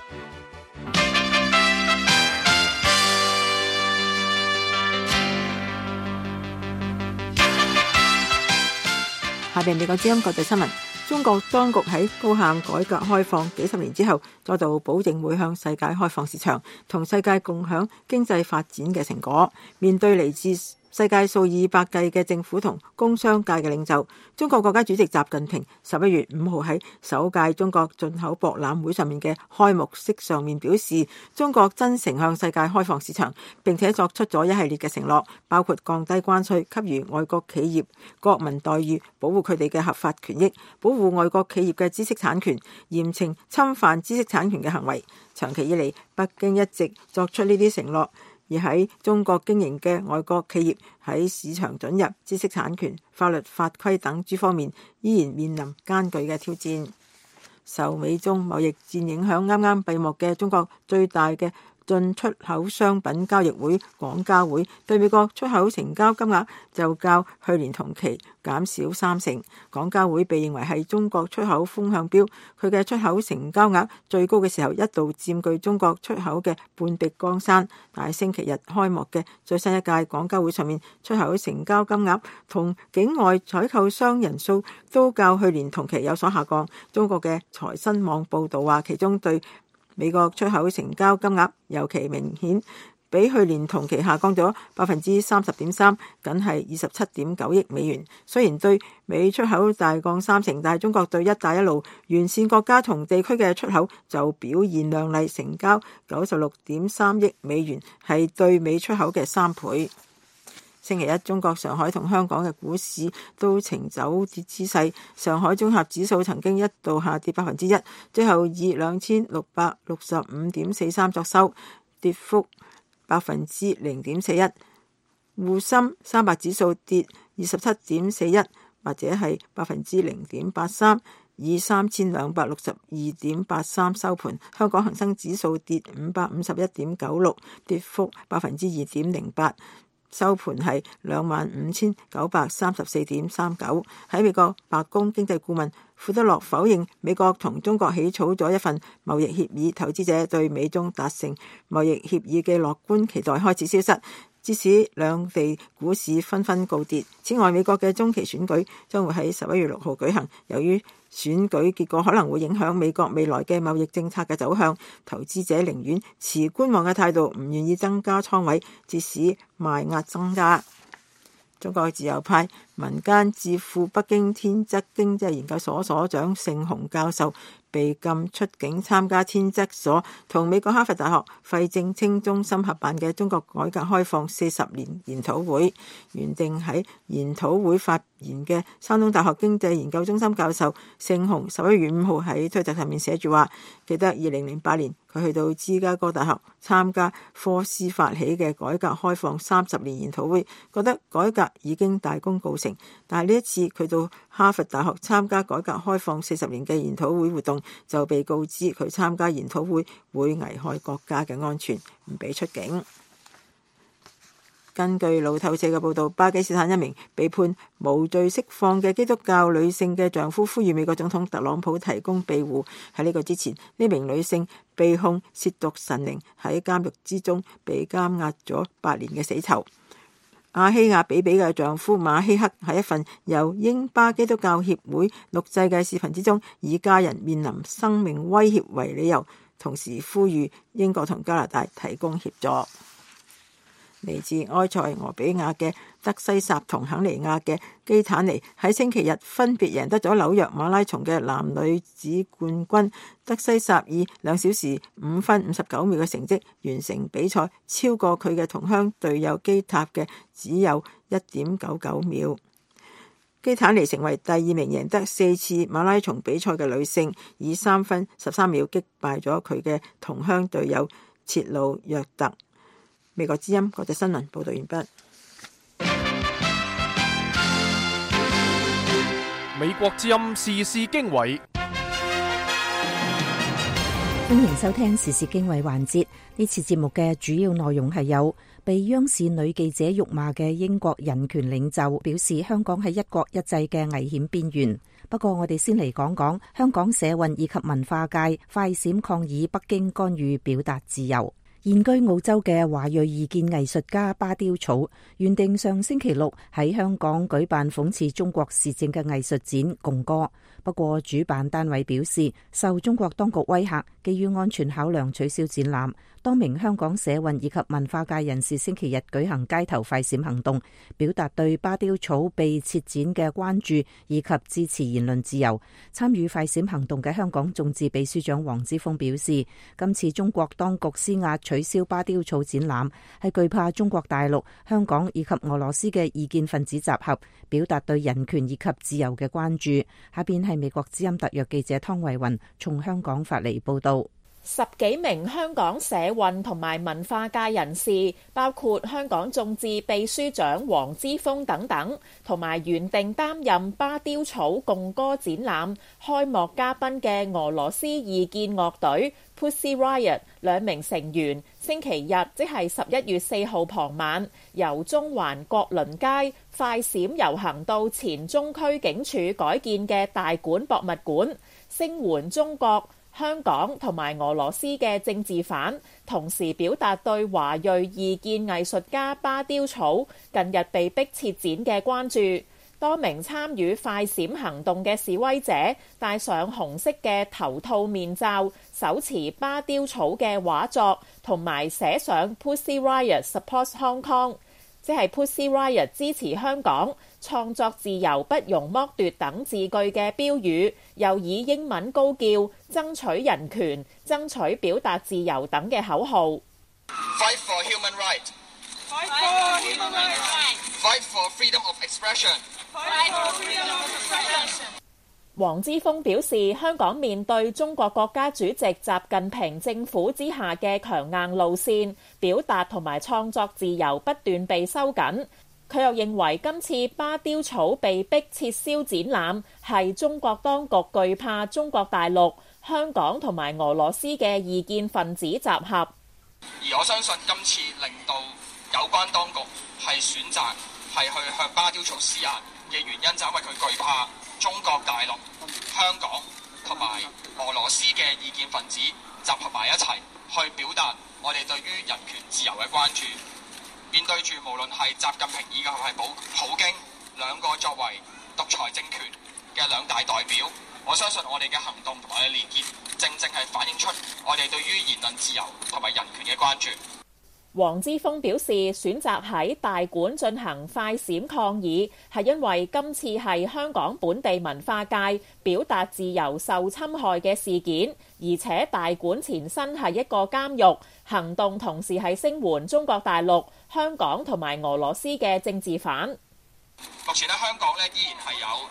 下邊美國之音國際新聞：中國當局喺高限改革開放幾十年之後，再度保證會向世界開放市場，同世界共享經濟發展嘅成果。面對嚟自世界數以百計嘅政府同工商界嘅領袖，中國國家主席習近平11月5號喺首屆中國進口博覽會上面嘅開幕式上面表示，中國真誠向世界開放市場，並且作出咗一系列嘅承諾，包括降低關稅、給予外國企業國民待遇、保護佢哋嘅合法權益、保護外國企業嘅知識產權、嚴懲侵犯知識產權嘅行為。長期以嚟，北京一直作出呢啲承諾。而喺中國經營嘅外國企業喺市場准入、知識產權、法律法規等諸方面，依然面臨艱巨嘅挑戰。受美中貿易戰影響，啱啱閉幕嘅中國最大嘅進出口商品交易會廣交會對美國出口成交金額就較去年同期減少30%。廣交會被認為係中國出口風向標，佢嘅出口成交額最高嘅時候一度佔據中國出口嘅半壁江山。但係星期日開幕嘅最新一屆廣交會上面，出口成交金額同境外採購商人數都較去年同期有所下降。中國嘅財新網報導話，其中對美國出口成交金額尤其明顯，比去年同期下降咗30.3%，僅係27.9億美元。雖然對美出口大降30%，但係中國對一帶一路沿線國家同地區嘅出口就表現亮麗，成交96.3億美元，係對美出口嘅3倍。星期一，中國上海同香港嘅股市都呈走跌姿勢。上海綜合指數曾經一度下跌1%，最後以2665.43作收，跌幅0.41%。滬深300指數跌27.41%，或者係0.83%，以3262.83收盤。香港恒生指數跌551.96，跌幅2.08%。收盤係25,934.39。喺美國白宮經濟顧問庫德洛否認美國同中國起草咗一份貿易協議，投資者對美中達成貿易協議嘅樂觀期待開始消失，致使兩地股市紛紛告跌。此外，美國嘅中期選舉將會喺11月6號舉行，由於選舉結果可能會影響美國未來嘅貿易政策嘅走向，投資者寧願持觀望嘅態度，唔願意增加倉位，致使賣壓增加。中國自由派民間智庫北京天則經濟研究所所長盛雄教授被禁出境參加天則所同美國哈佛大學費正清中心合辦嘅中國改革開放40年研討會。原定喺研討會發言嘅山東大學經濟研究中心教授盛雄11月5號喺推特上面寫住話，記得2008年佢去到芝加哥大學參加科斯發起嘅改革開放30年研討會，覺得改革已經大功告成。但係呢一次佢到哈佛大學參加改革開放40年嘅研討會活動，就被告知佢參加研討會會危害國家嘅安全，唔俾出境。根據路透社嘅報道，巴基斯坦一名被判無罪釋放嘅基督教女性嘅丈夫呼籲美國總統特朗普提供庇護。喺呢個之前，呢名女性被控褻瀆神靈，喺監獄之中被監押咗8年嘅死囚。阿希亞比比嘅丈夫馬希克喺一份由英巴基督教協會錄製嘅視頻之中，以家人面臨生命威脅為理由，同時呼籲英國同加拿大提供協助。嚟自埃塞俄比亞嘅德西薩同肯尼亞嘅基坦尼喺星期日分別贏得咗紐約馬拉松嘅男女子冠軍。德西薩以2小時5分59秒嘅成績完成比賽，超過佢嘅同鄉隊友基塔嘅只有1.99秒。 基坦尼成為第2名贏得4次馬拉松比賽嘅女性，以3分13秒擊敗咗佢嘅同鄉隊友切魯約特。美國之音國際新聞報道完畢。 美國之音時事經緯， 歡迎收聽時事經緯環節。呢次節目嘅主要內容係有被央視女記者辱罵嘅英國人權領袖表示香港係一國一制嘅危險邊緣。不過我哋先嚟講講香港社運以及文化界快閃抗議北京干預表達自由。現居澳洲嘅華裔異見藝術家巴丟草原定上星期六喺香港舉辦諷刺中國時政嘅藝術展共歌，不過主辦單位表示受中國當局威嚇，基於安全考量取消展覽。多名香港社運以及文化界人士星期日舉行街頭快閃行動，表達對巴丟草被撤展嘅關注以及支持言論自由。參與快閃行動嘅香港眾志秘書長黃之鋒表示，今次中國當局施壓取消巴丟草展覽，係懼怕中國大陸、香港以及俄羅斯嘅異見分子集合，表達對人權以及自由嘅關注。下邊係美國之音特約記者湯慧雲從香港發嚟報道。 10幾名香港社運同埋文化界人士，包括香港眾志秘書長黃之鋒等等，同埋原定擔任巴丟草共歌展覽開幕嘉賓嘅俄羅斯異見樂隊 Pussy Riot 2名成員，星期日即係11月4號傍晚，由中環國倫街快閃遊行到前中區警署改建嘅大館博物館，聲援中國、香港同埋俄羅斯嘅政治犯，同時表達對華裔異見藝術家巴丟草近日被逼撤展嘅關注。多名參與快閃行動嘅示威者戴上紅色嘅頭套面罩，手持巴丟草嘅畫作，同埋寫上 Pussy Riot Supports Hong Kong， 即係 Pussy Riot 支持香港、創作自由不容剝奪等字句嘅標語，又以英文高叫爭取人權、爭取表達自由等嘅口號。 Fight for human right. Fight for human right. Fight for freedom of expression. Fight for freedom of expression. 黃之鋒表示，香港面對中國國家主席習近平政府之下嘅強硬路線，表達同埋創作自由不斷被收緊。佢又認為今次巴丟草被逼撤銷展覽係中國當局懼怕中國大陸、香港同埋俄羅斯嘅異見分子集合。 而我相信今次令到有關當局係選擇係去向巴丟草施壓嘅原因，就係因為佢懼怕中國大陸、香港同埋俄羅斯嘅異見分子集合埋一齊，去表達我哋對於人權自由嘅關注。面對住無論係習近平以及係普京兩個作為獨裁政權嘅兩大代表，我相信我哋嘅行動同埋連結，正正係反映出我哋對於言論自由同埋人權嘅關注。 黃之鋒表示，選擇喺大館進行快閃抗議，係因為今次係香港本地文化界表達自由受侵害嘅事件，而且大館前身係一個監獄，行動同時係聲援中國大陸、香港同埋俄羅斯嘅政治犯。 目前喺香港呢，依然係有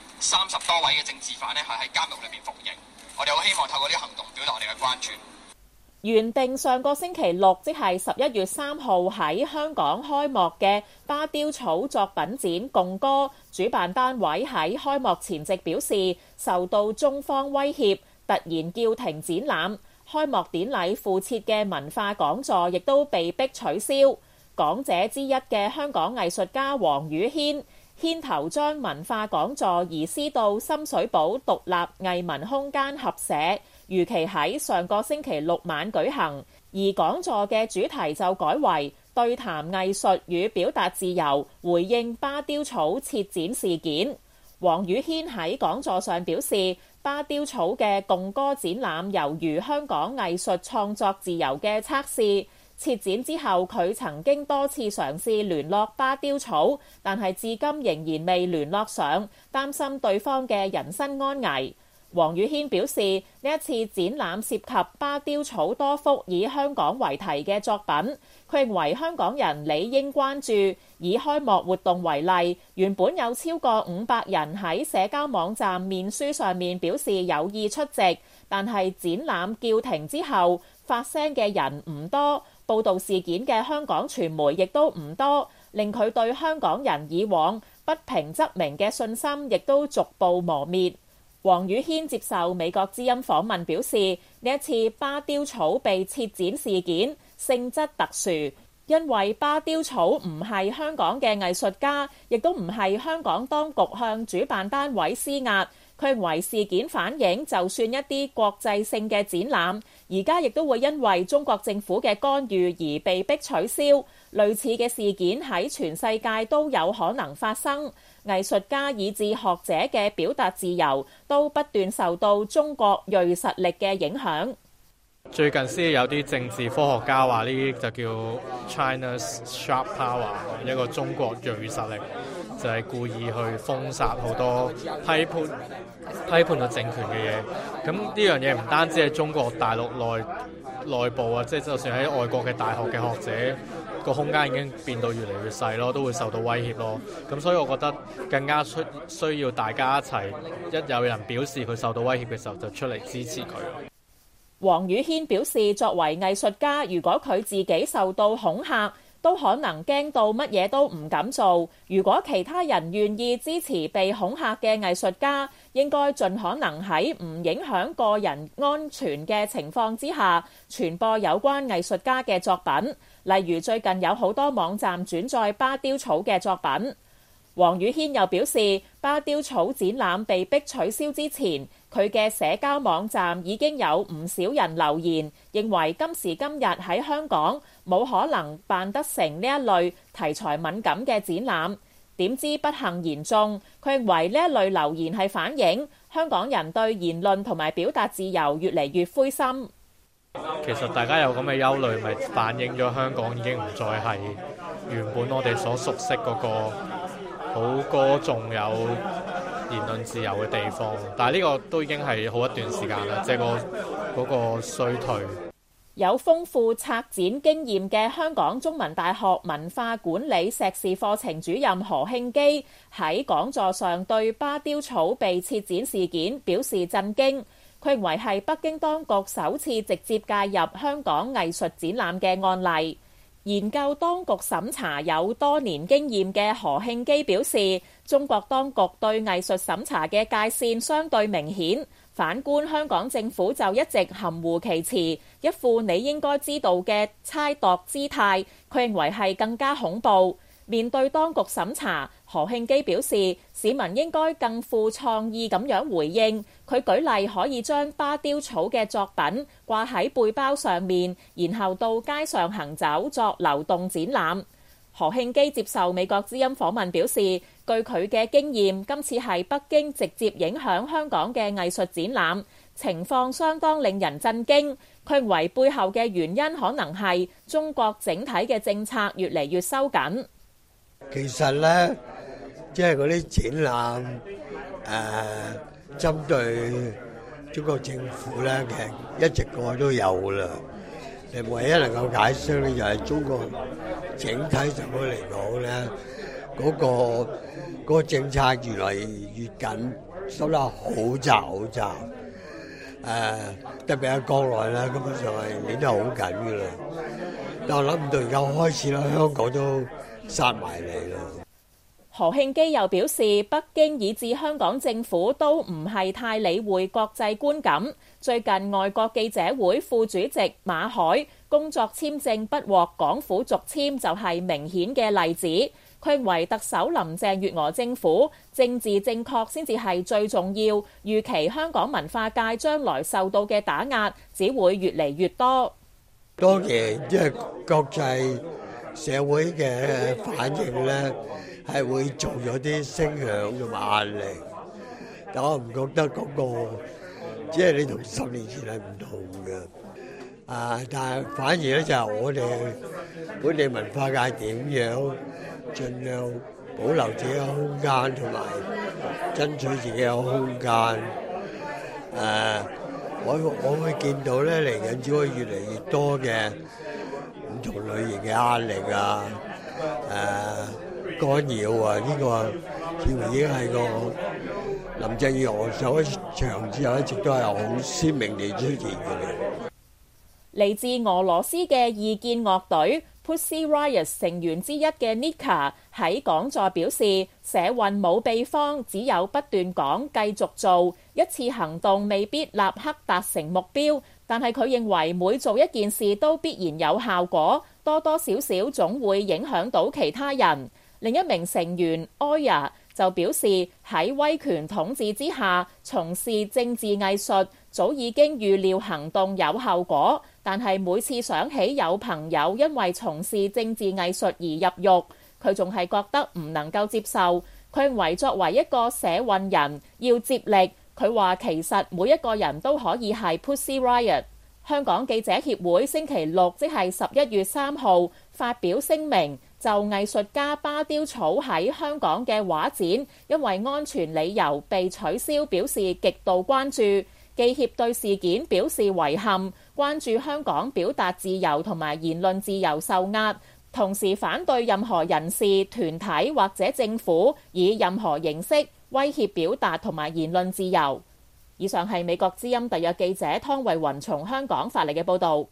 30多位嘅政治犯呢係喺監獄裏邊服刑。我哋好希望透過呢啲行動表達我哋嘅關注。 原定上個星期六，即係11月3號喺香港開幕嘅巴丟草作品展共歌，主辦單位喺開幕前夕表示，受到中方威脅，突然叫停展覽。開幕典禮附設嘅文化講座亦都被迫取消。講者之一嘅香港藝術家黃宇軒牽頭將文化講座移師到深水埗獨立藝文空間合社，預期喺上個星期六晚舉行，而講座嘅主題就改為對談藝術與表達自由，回應巴丟草撤展事件。黃宇軒喺講座上表示，巴丟草嘅共歌展覽猶如香港藝術創作自由嘅測試。撤展之後，佢曾經多次嘗試聯絡巴丟草，但係至今仍然未聯絡上，擔心對方嘅人身安危。 黃宇軒表示，呢一次展覽涉及巴丟草多幅以香港為題嘅作品，佢認為香港人理應關注。以開幕活動為例，原本有超過500人喺社交網站面書上面表示有意出席，但係展覽叫停之後，發聲嘅人唔多，報導事件嘅香港傳媒亦都唔多，令佢對香港人以往不平則鳴嘅信心亦都逐步磨滅。黃宇軒接受美國之音訪問表示，呢一次巴丟草被撤展事件性質特殊，因為巴丟草唔係香港嘅藝術家，亦都唔係香港當局向主辦單位施壓。佢認為事件反映，就算一啲國際性嘅展覽，而家亦都會因為中國政府嘅干預而被迫取消。類似嘅事件喺全世界都有可能發生。藝術家以至學者嘅表達自由都不斷受到中國銳實力嘅影響。 最近先有啲政治科學家話呢啲就叫 China's sharp power， 一個中國銳實力，就係故意去封殺好多批判咗政權嘅嘢。咁呢樣嘢唔單止係中國大陸內部啊，即係就算喺外國嘅大學嘅學者，個空間已經變到越嚟越細咯，都會受到威脅咯。咁所以我覺得更加需要大家一齊，一有人表示佢受到威脅嘅時候，就出嚟支持佢。 黃宇軒表示，作為藝術家，如果佢自己受到恐嚇，都可能驚到乜嘢都唔敢做。如果其他人願意支持被恐嚇嘅藝術家，應該盡可能喺唔影響個人安全嘅情況之下，傳播有關藝術家嘅作品。例如最近有好多網站轉載巴丟草嘅作品。黃宇軒又表示，巴丟草展覽被迫取消之前，佢嘅社交網站已經有唔少人留言，認為今時今日喺香港冇可能辦得成呢一類題材敏感嘅展覽。點知不幸言中，佢認為呢一類留言係反映香港人對言論同埋表達自由越嚟越灰心。 其實大家有咁嘅憂慮，咪反映咗香港已經唔再係原本我哋所熟悉嗰個好歌頌有言論自由嘅地方，但係呢個都已經係好一段時間啦，即係嗰個衰退。 有豐富策展經驗嘅香港中文大學文化管理碩士課程主任何慶基喺講座上對巴丟草被撤展事件表示震驚。佢認為係北京當局首次直接介入香港藝術展覽嘅案例。研究當局審查有多年經驗嘅何慶基表示，中國當局對藝術審查嘅界線相對明顯，反觀香港政府就一直含糊其辭，一副你應該知道嘅猜度姿態。佢認為係更加恐怖。面對當局審查，何慶基表示，市民應該更富創意咁樣回應。佢舉例可以將巴丟草嘅作品掛喺背包上面，然後到街上行走作流動展覽。何慶基接受美國之音訪問表示，據佢嘅經驗，今次係北京直接影響香港嘅藝術展覽，情況相當令人震驚。佢認為背後嘅原因可能係中國整體嘅政策越嚟越收緊。 其實呢，即係嗰啲展覽針對中國政府呢，其實一直過去都有啦。你唯一能夠解釋呢，就係中國整體上嚟講呢，嗰個政策越嚟越緊，收得好窄好窄。特別喺國內呢，根本上係捏得好緊噶啦。但我諗唔到而家開始啦，香港都殺埋嚟啦。 何慶基又表示，北京以至香港政府都唔係太理會國際觀感。最近外國記者會副主席馬海工作簽證不獲港府續簽就係明顯嘅例子。佢認為特首林鄭月娥政府政治正確先至係最重要，預期香港文化界將來受到嘅打壓只會越嚟越多。 當然，即係國際社會嘅反應呢，係會做咗啲聲響同埋壓力，但我唔覺得嗰個即係你同10年前係唔同嘅。但係反而咧就係我哋本地文化界點樣盡量保留自己嘅空間，同埋爭取自己嘅空間。 我會見到咧嚟緊只會越嚟越多嘅唔同類型嘅壓力啊，干擾啊，呢個似乎已經係個林鄭月娥上咗場之後一直都係好鮮明地出現嘅。 嚟自俄羅斯嘅異見樂隊 Pussy Riot 成員之一嘅 Nika 喺講座表示，社運冇秘方，只有不斷講，繼續做，一次行動未必立刻達成目標，但係佢認為每做一件事都必然有效果，多多少少總會影響到其他人。另一名成員 Oya 就表示，喺威權統治之下，從事政治藝術早已經預料行動有效果，但係每次想起有朋友因為從事政治藝術而入獄，佢仲係覺得唔能夠接受。佢認為作為一個社運人要接力，佢話其實每一個人都可以係 Pussy Riot。香港記者協會星期六即係11月3號發表聲明，就藝術家巴丟草喺香港嘅畫展因為安全理由被取消表示極度關注。記協對事件表示遺憾，關注香港表達自由同埋言論自由受壓，同時反對任何人士、團體或者政府以任何形式威脅表達同埋言論自由。以上係美國之音特約記者湯慧雲從香港發嚟嘅報導。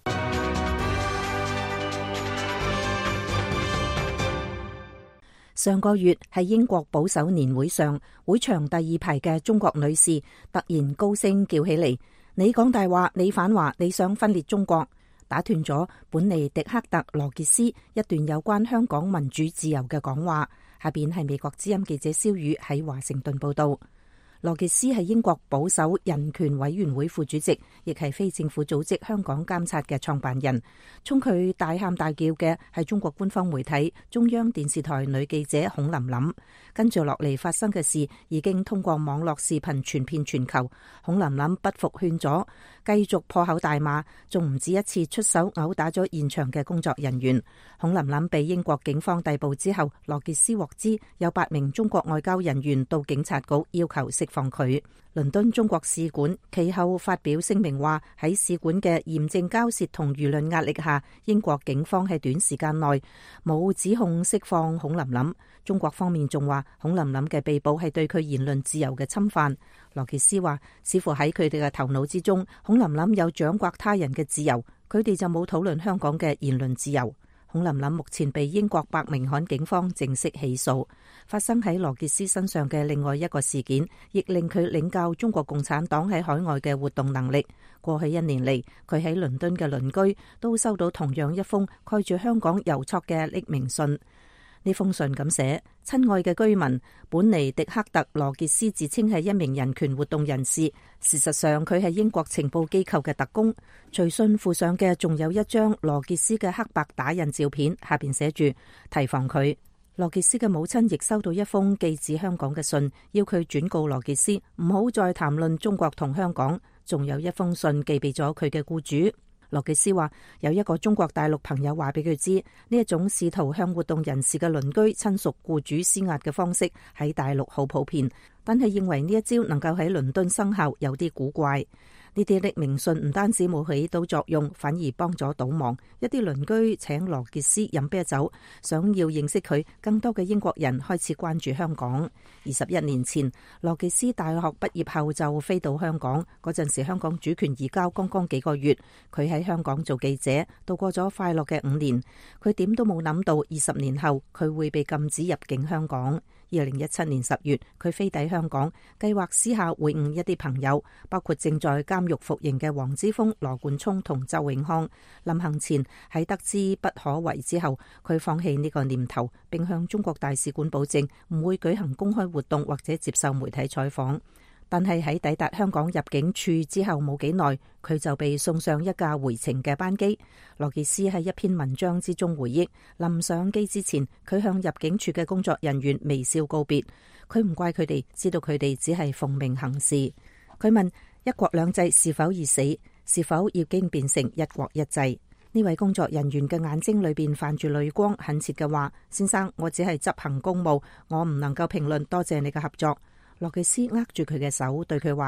上個月喺英國保守年會上，會場第二排嘅中國女士突然高聲叫起嚟：你講大話，你反話，你想分裂中國，打斷咗本尼迪克特羅傑斯一段有關香港民主自由嘅講話。下邊係美國之音記者蕭宇喺華盛頓報道。羅傑斯係英國保守人權委員會副主席，亦係非政府組織香港監察嘅創辦人。衝佢大喊大叫嘅係中國官方媒體中央電視台女記者孔琳琳。跟住落嚟發生嘅事已經通過網絡視頻傳遍全球。孔琳琳不服勸阻，繼續破口大罵，仲唔止一次出手毆打咗現場嘅工作人員。孔琳琳被英國警方逮捕之後，羅傑斯獲知有8名中國外交人員到警察局要求釋放佢。倫敦中國使館其後發表聲明話，喺使館嘅嚴正交涉同輿論壓力下，英國警方喺短時間內冇指控釋放孔琳琳。中國方面仲話孔琳琳嘅被捕係對佢言論自由嘅侵犯。羅傑斯話，似乎喺佢哋嘅頭腦之中，孔琳琳有掌摑他人嘅自由，佢哋就冇討論香港嘅言論自由。孔琳琳目前被英國伯明翰警方正式起訴。發生喺羅傑斯身上嘅另外一個事件，亦令佢領教中國共產黨喺海外嘅活動能力。過去1年嚟，佢喺倫敦嘅鄰居都收到同樣一封蓋住香港郵戳嘅匿名信。呢封信咁寫：親愛嘅居民，本尼迪克特羅傑斯自稱係一名人權活動人士，事實上佢係英國情報機構嘅特工。隨信附上嘅仲有一張羅傑斯嘅黑白打印照片，下邊寫住提防佢。羅傑斯嘅母親亦收到一封寄自香港嘅信，要佢轉告羅傑斯唔好再談論中國同香港。仲有一封信寄俾咗佢嘅僱主。羅傑斯話，有一個中國大陸朋友話俾佢知，呢一種試圖向活動人士嘅鄰居親屬僱主施壓嘅方式喺大陸好普遍，但係認為呢一招能夠喺倫敦生效有啲古怪。呢啲匿名信唔單止冇起到作用，反而幫咗倒忙。一啲鄰居請羅傑斯飲啤酒，想要認識佢。更多嘅英國人開始關注香港。21年前，羅傑斯大學畢業後就飛到香港，嗰陣時香港主權移交剛剛幾個月。佢喺香港做記者，度過咗快樂嘅5年。佢點都冇諗到20年後佢會被禁止入境香港。2017年10月，佢飛抵香港，計劃私下會晤一啲朋友，包括正在監獄服刑嘅黃之鋒、羅冠聰同周永康。臨行前喺得知不可為之後，佢放棄呢個念頭，並向中國大使館保證唔會舉行公開活動或者接受媒體採訪。但係喺抵達香港入境處之後冇幾耐，佢就被送上一架回程嘅班機。羅傑斯喺一篇文章之中回憶，臨上機之前，佢向入境處嘅工作人員微笑告別。佢唔怪佢哋，知道佢哋只係奉命行事。佢問：一國兩制是否已死？是否已經變成一國一制？呢位工作人員嘅眼睛裏邊泛住淚光，懇切嘅話：先生，我只係執行公務，我唔能夠評論，多謝你嘅合作。羅傑斯握住佢嘅手，對佢話：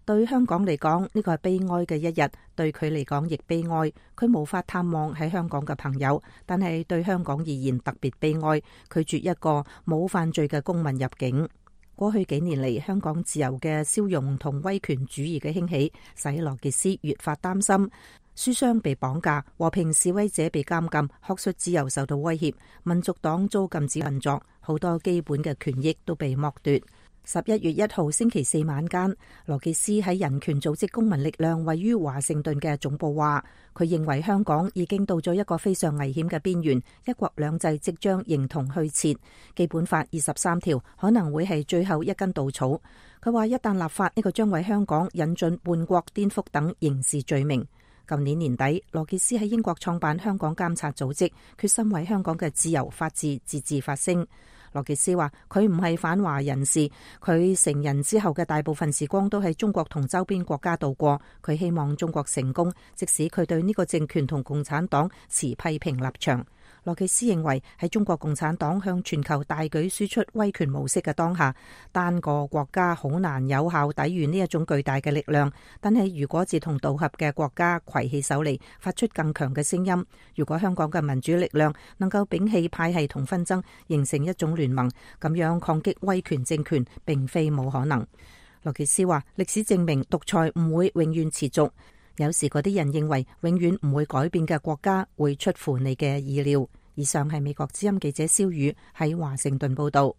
對香港嚟講，呢個係悲哀嘅一日，對佢嚟講亦悲哀。佢無法探望喺香港嘅朋友，但係對香港而言特別悲哀，拒絕一個冇犯罪嘅公民入境。過去幾年嚟，香港自由嘅消融同威權主義嘅興起，使羅傑斯越發擔心。書商被綁架，和平示威者被監禁，學術自由受到威脅，民族黨遭禁止運作，好多基本嘅權益都被剝奪。11月1號星期四晚間，羅傑斯喺人權組織公民力量位於華盛頓嘅總部話，佢認為香港已經到咗一個非常危險嘅邊緣，一國兩制即將形同虛設，基本法23條可能會係最後一根稻草。佢話一旦立法，呢個將為香港引進叛國、顛覆等刑事罪名。舊年年底，羅傑斯喺英國創辦香港監察組織，決心為香港嘅自由、法治、自治發聲。羅傑斯話：佢唔係反華人士，佢成人之後嘅大部分時光都喺中國同周邊國家度過。佢希望中國成功，即使佢對呢個政權同共產黨持批評立場。羅傑斯認為喺中國共產黨向全球大舉輸出威權模式嘅當下，單個國家好難有效抵禦呢一種巨大嘅力量。但係如果志同道合嘅國家攜起手嚟，發出更強嘅聲音，如果香港嘅民主力量能夠摒棄派系同紛爭，形成一種聯盟，咁樣抗擊威權政權並非冇可能。羅傑斯話：歷史證明獨裁唔會永遠持續。有時嗰啲人認為永遠唔會改變嘅國家會出乎你嘅意料。以上係美國之音記者蕭宇喺華盛頓報道。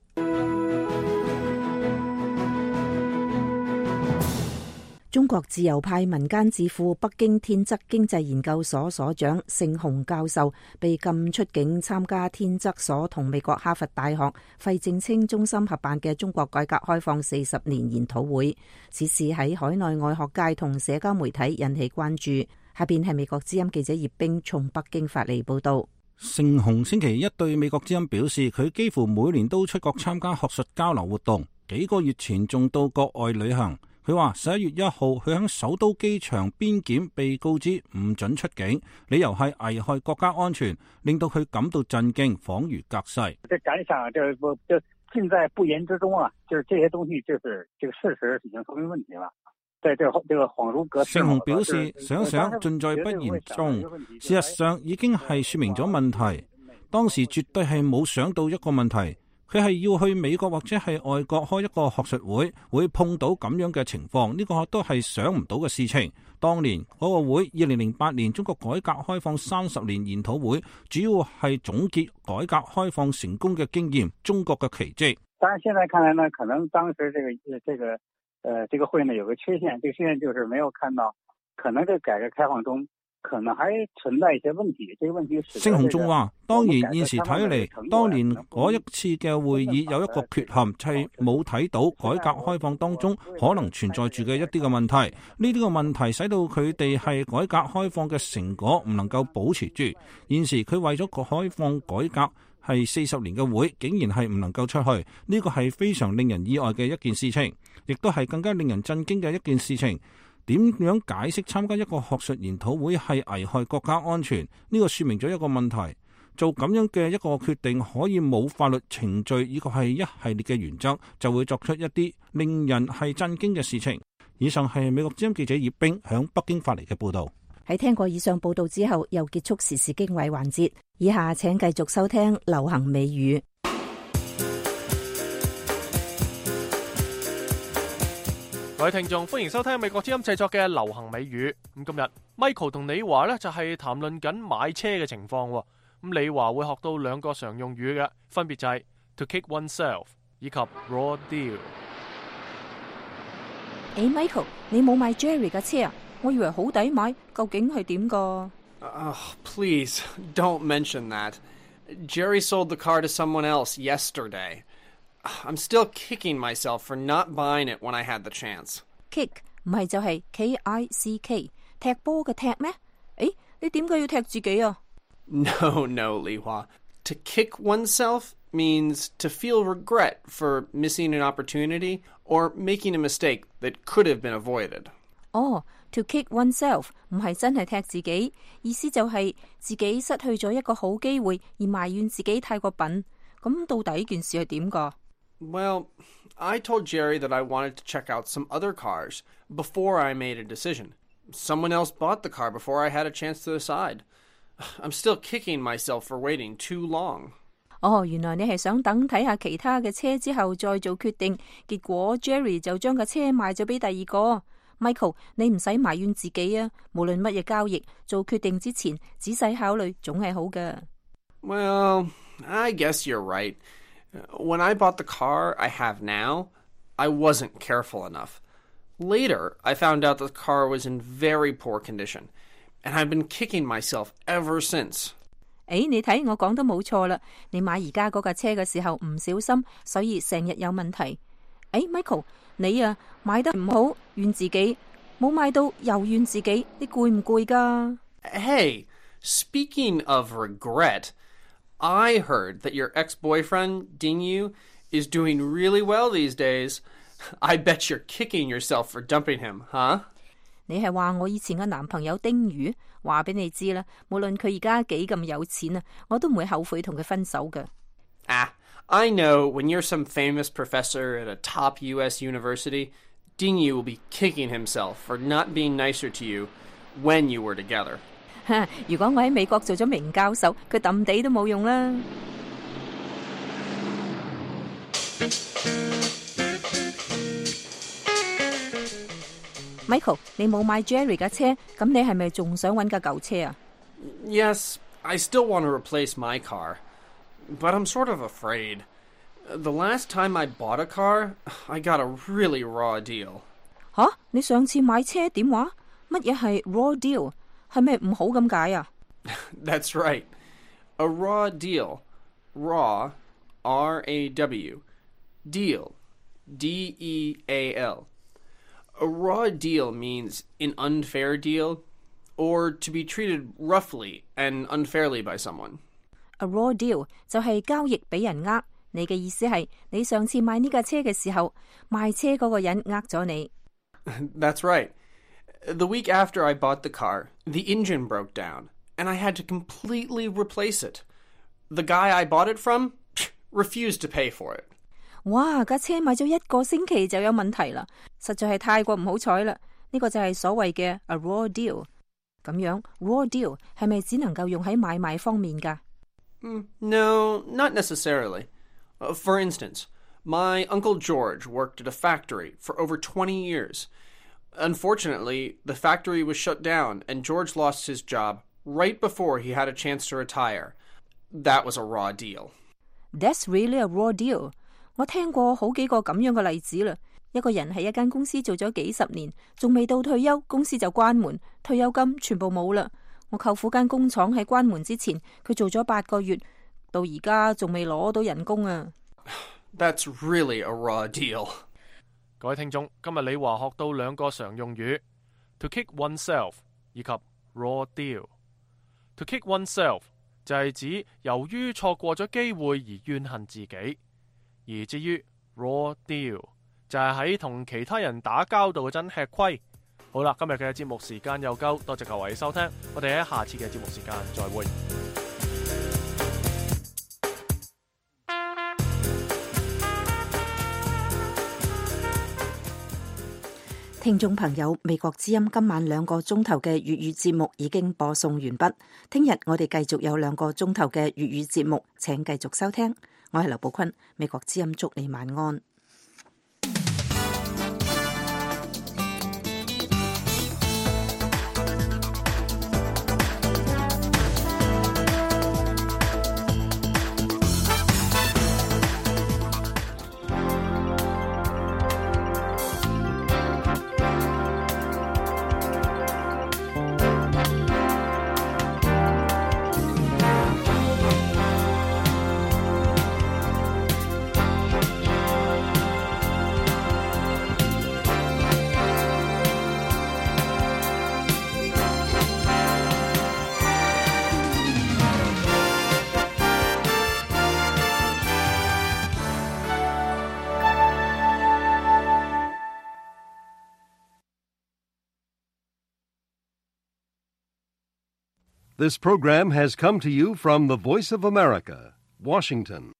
中國自由派民間智庫北京天則經濟研究所所長盛洪教授被禁出境參加天則所同美國哈佛大學費正清中心合辦嘅中國改革開放40年研討會。此事喺海內外學界同社交媒體引起關注。下邊係美國之音記者葉冰從北京發嚟報道。 盛洪星期一對美國之音表示，佢幾乎每年都出國參加學術交流活動，幾個月前仲到國外旅行。佢話11月1號佢喺首都機場邊檢被告知唔准出境，理由係危害國家安全，令到佢感到震驚，恍如隔世。 這感想，這盡在不言之中啊！就是這些東西，就是這個事實已經說明問題了。在這個恍如隔世。盛洪表示， 想盡在不言中，事實上已經係說明咗問題。當時絕對係冇想到一個問題。佢係要去美國或者係外國開一個學術會，會碰到咁樣嘅情況，呢個都係想唔到嘅事情。當年嗰個會，2008年中國改革開放30年研討會，主要係總結改革開放成功嘅經驗，中國嘅奇蹟。 但是現在看來呢，可能當時這個會呢有個缺陷，這個缺陷就是沒有看到，可能這個改革開放中可能還存在一些問題，這個問題盛洪仲話，當然現時睇嚟，當年嗰一次嘅會議有一個缺陷，係冇睇到改革開放當中可能存在住嘅一啲嘅問題。呢啲嘅問題使到佢哋係改革開放嘅成果唔能夠保持住。現時佢為咗開放改革係40年嘅會，竟然係唔能夠出去，呢個係非常令人意外嘅一件事情，亦都係更加令人震驚嘅一件事情。點樣解釋參加一個學術研討會係危害國家安全？呢個說明咗一個問題，做咁樣嘅一個決定可以冇法律程序，呢個係一系列嘅原則，就會作出一啲令人係震驚嘅事情。以上係美國之音記者葉冰響北京發嚟嘅報道。 喺聽過以上報道之後，又結束時事經緯環節。以下請繼續收聽流行美語。 各位聽眾，歡迎收聽美國之音製作嘅流行美語。咁今日 Michael 同李華呢就係談論緊買車嘅情況。咁李華會學到2個常用語嘅，分別就係 to kick oneself 以及 raw deal。 Michael， 你冇買 Jerry 嘅車啊？我以為好抵買，究竟係點㗎 ？Please don't mention that. Jerry sold the car to someone else yesterday. I'm still kicking myself for not buying it when I had the chance. Kick 唔係就係 K-I-C-K 踢波嘅踢咩？你點解要踢自己啊？ No, Li Hua. To kick oneself means to feel regret for missing an opportunity or making a mistake that could have been avoided. To kick oneself 唔係真係踢自己，意思就係自己失去咗一個好機會而埋怨自己太過笨。咁到底件事係點㗎？ Well, I told Jerry that I wanted to check out some other cars before I made a decision. Someone else bought the car before I had a chance to decide. I'm still kicking myself for waiting too long. 原來你係想等睇下其他嘅車之後再做決定，結果 Jerry 就將架車賣咗俾第二個。Michael， 你唔使埋怨自己啊，無論乜嘢交易，做決定之前仔細考慮總係好嘅。 Well, I guess you're right. When I bought the car I have now, I wasn't careful enough. Later, I found out the car was in very poor condition, and I've been kicking myself ever since. 你睇我講得冇錯啦，你買而家嗰架車嘅時候唔小心，所以成日有問題。Michael， 你啊買得唔好，怨自己；冇買到又怨自己，你攰唔攰㗎？ Hey, speaking of regret, I heard that your ex-boyfriend, Dingyu, is doing really well these days. I bet you're kicking yourself for dumping him, huh? 你係話我以前嘅男朋友丁宇，話俾你知啦，無論佢而家幾咁有錢啊，我都唔會後悔同佢分手嘅。 I know when you're some famous professor at a top US university, Dingyu will be kicking himself for not being nicer to you when you were together. 如果我喺美國做咗名教授，佢揼地都冇用啦。Michael， 你冇買 Jerry 架車，咁你係咪仲想搵架舊車啊？ Yes, I still want to replace my car, but I'm sort of afraid. The last time I bought a car, I got a really raw deal. 你上次買車點話？乜嘢係 raw deal？ 係咪唔好咁解啊？ That's right. A raw deal. Raw, R-A-W. Deal, D-E-A-L. A raw deal means an unfair deal, or to be treated roughly and unfairly by someone. A raw deal 就係交易俾人呃，你嘅意思係你上次買呢架車嘅時候，賣車嗰個人呃咗你。 That's right. The week after I bought the car, the engine broke down, and I had to completely replace it. The guy I bought it from refused to pay for it. 哇！架車買咗1個星期就有問題啦，實在係太過唔好彩啦！呢個就係所謂嘅 a raw deal。咁樣 raw deal 係咪只能夠用喺買賣方面㗎 ？No, not necessarily. For instance, my Uncle George worked at a factory for over 20 years. Unfortunately, the factory was shut down, and George lost his job right before he had a chance to retire. That was a raw deal. That's really a raw deal. 我聽過好幾個咁樣嘅例子啦。一個人喺一間公司做咗幾十年，仲未到退休，公司就關門，退休金全部冇啦。我舅父間工廠喺關門之前，佢做咗8個月，到而家仲未攞到人工啊。 That's really a raw deal. 各位聽眾，今日李華學到2個常用語 ：to kick oneself 以及 raw deal。to kick oneself 就係指由於錯過咗機會而怨恨自己，而至於 raw deal 就係喺同其他人打交道嗰陣吃虧。好啦，今日嘅節目時間又夠，多謝各位收聽，我哋喺下次嘅節目時間再會。 聽眾朋友，美國之音今晚2個鐘頭嘅粵語節目已經播送完畢，聽日我哋繼續有2個鐘頭嘅粵語節目，請繼續收聽。我係劉寶坤，美國之音祝你晚安。 This program has come to you from the Voice of America, Washington.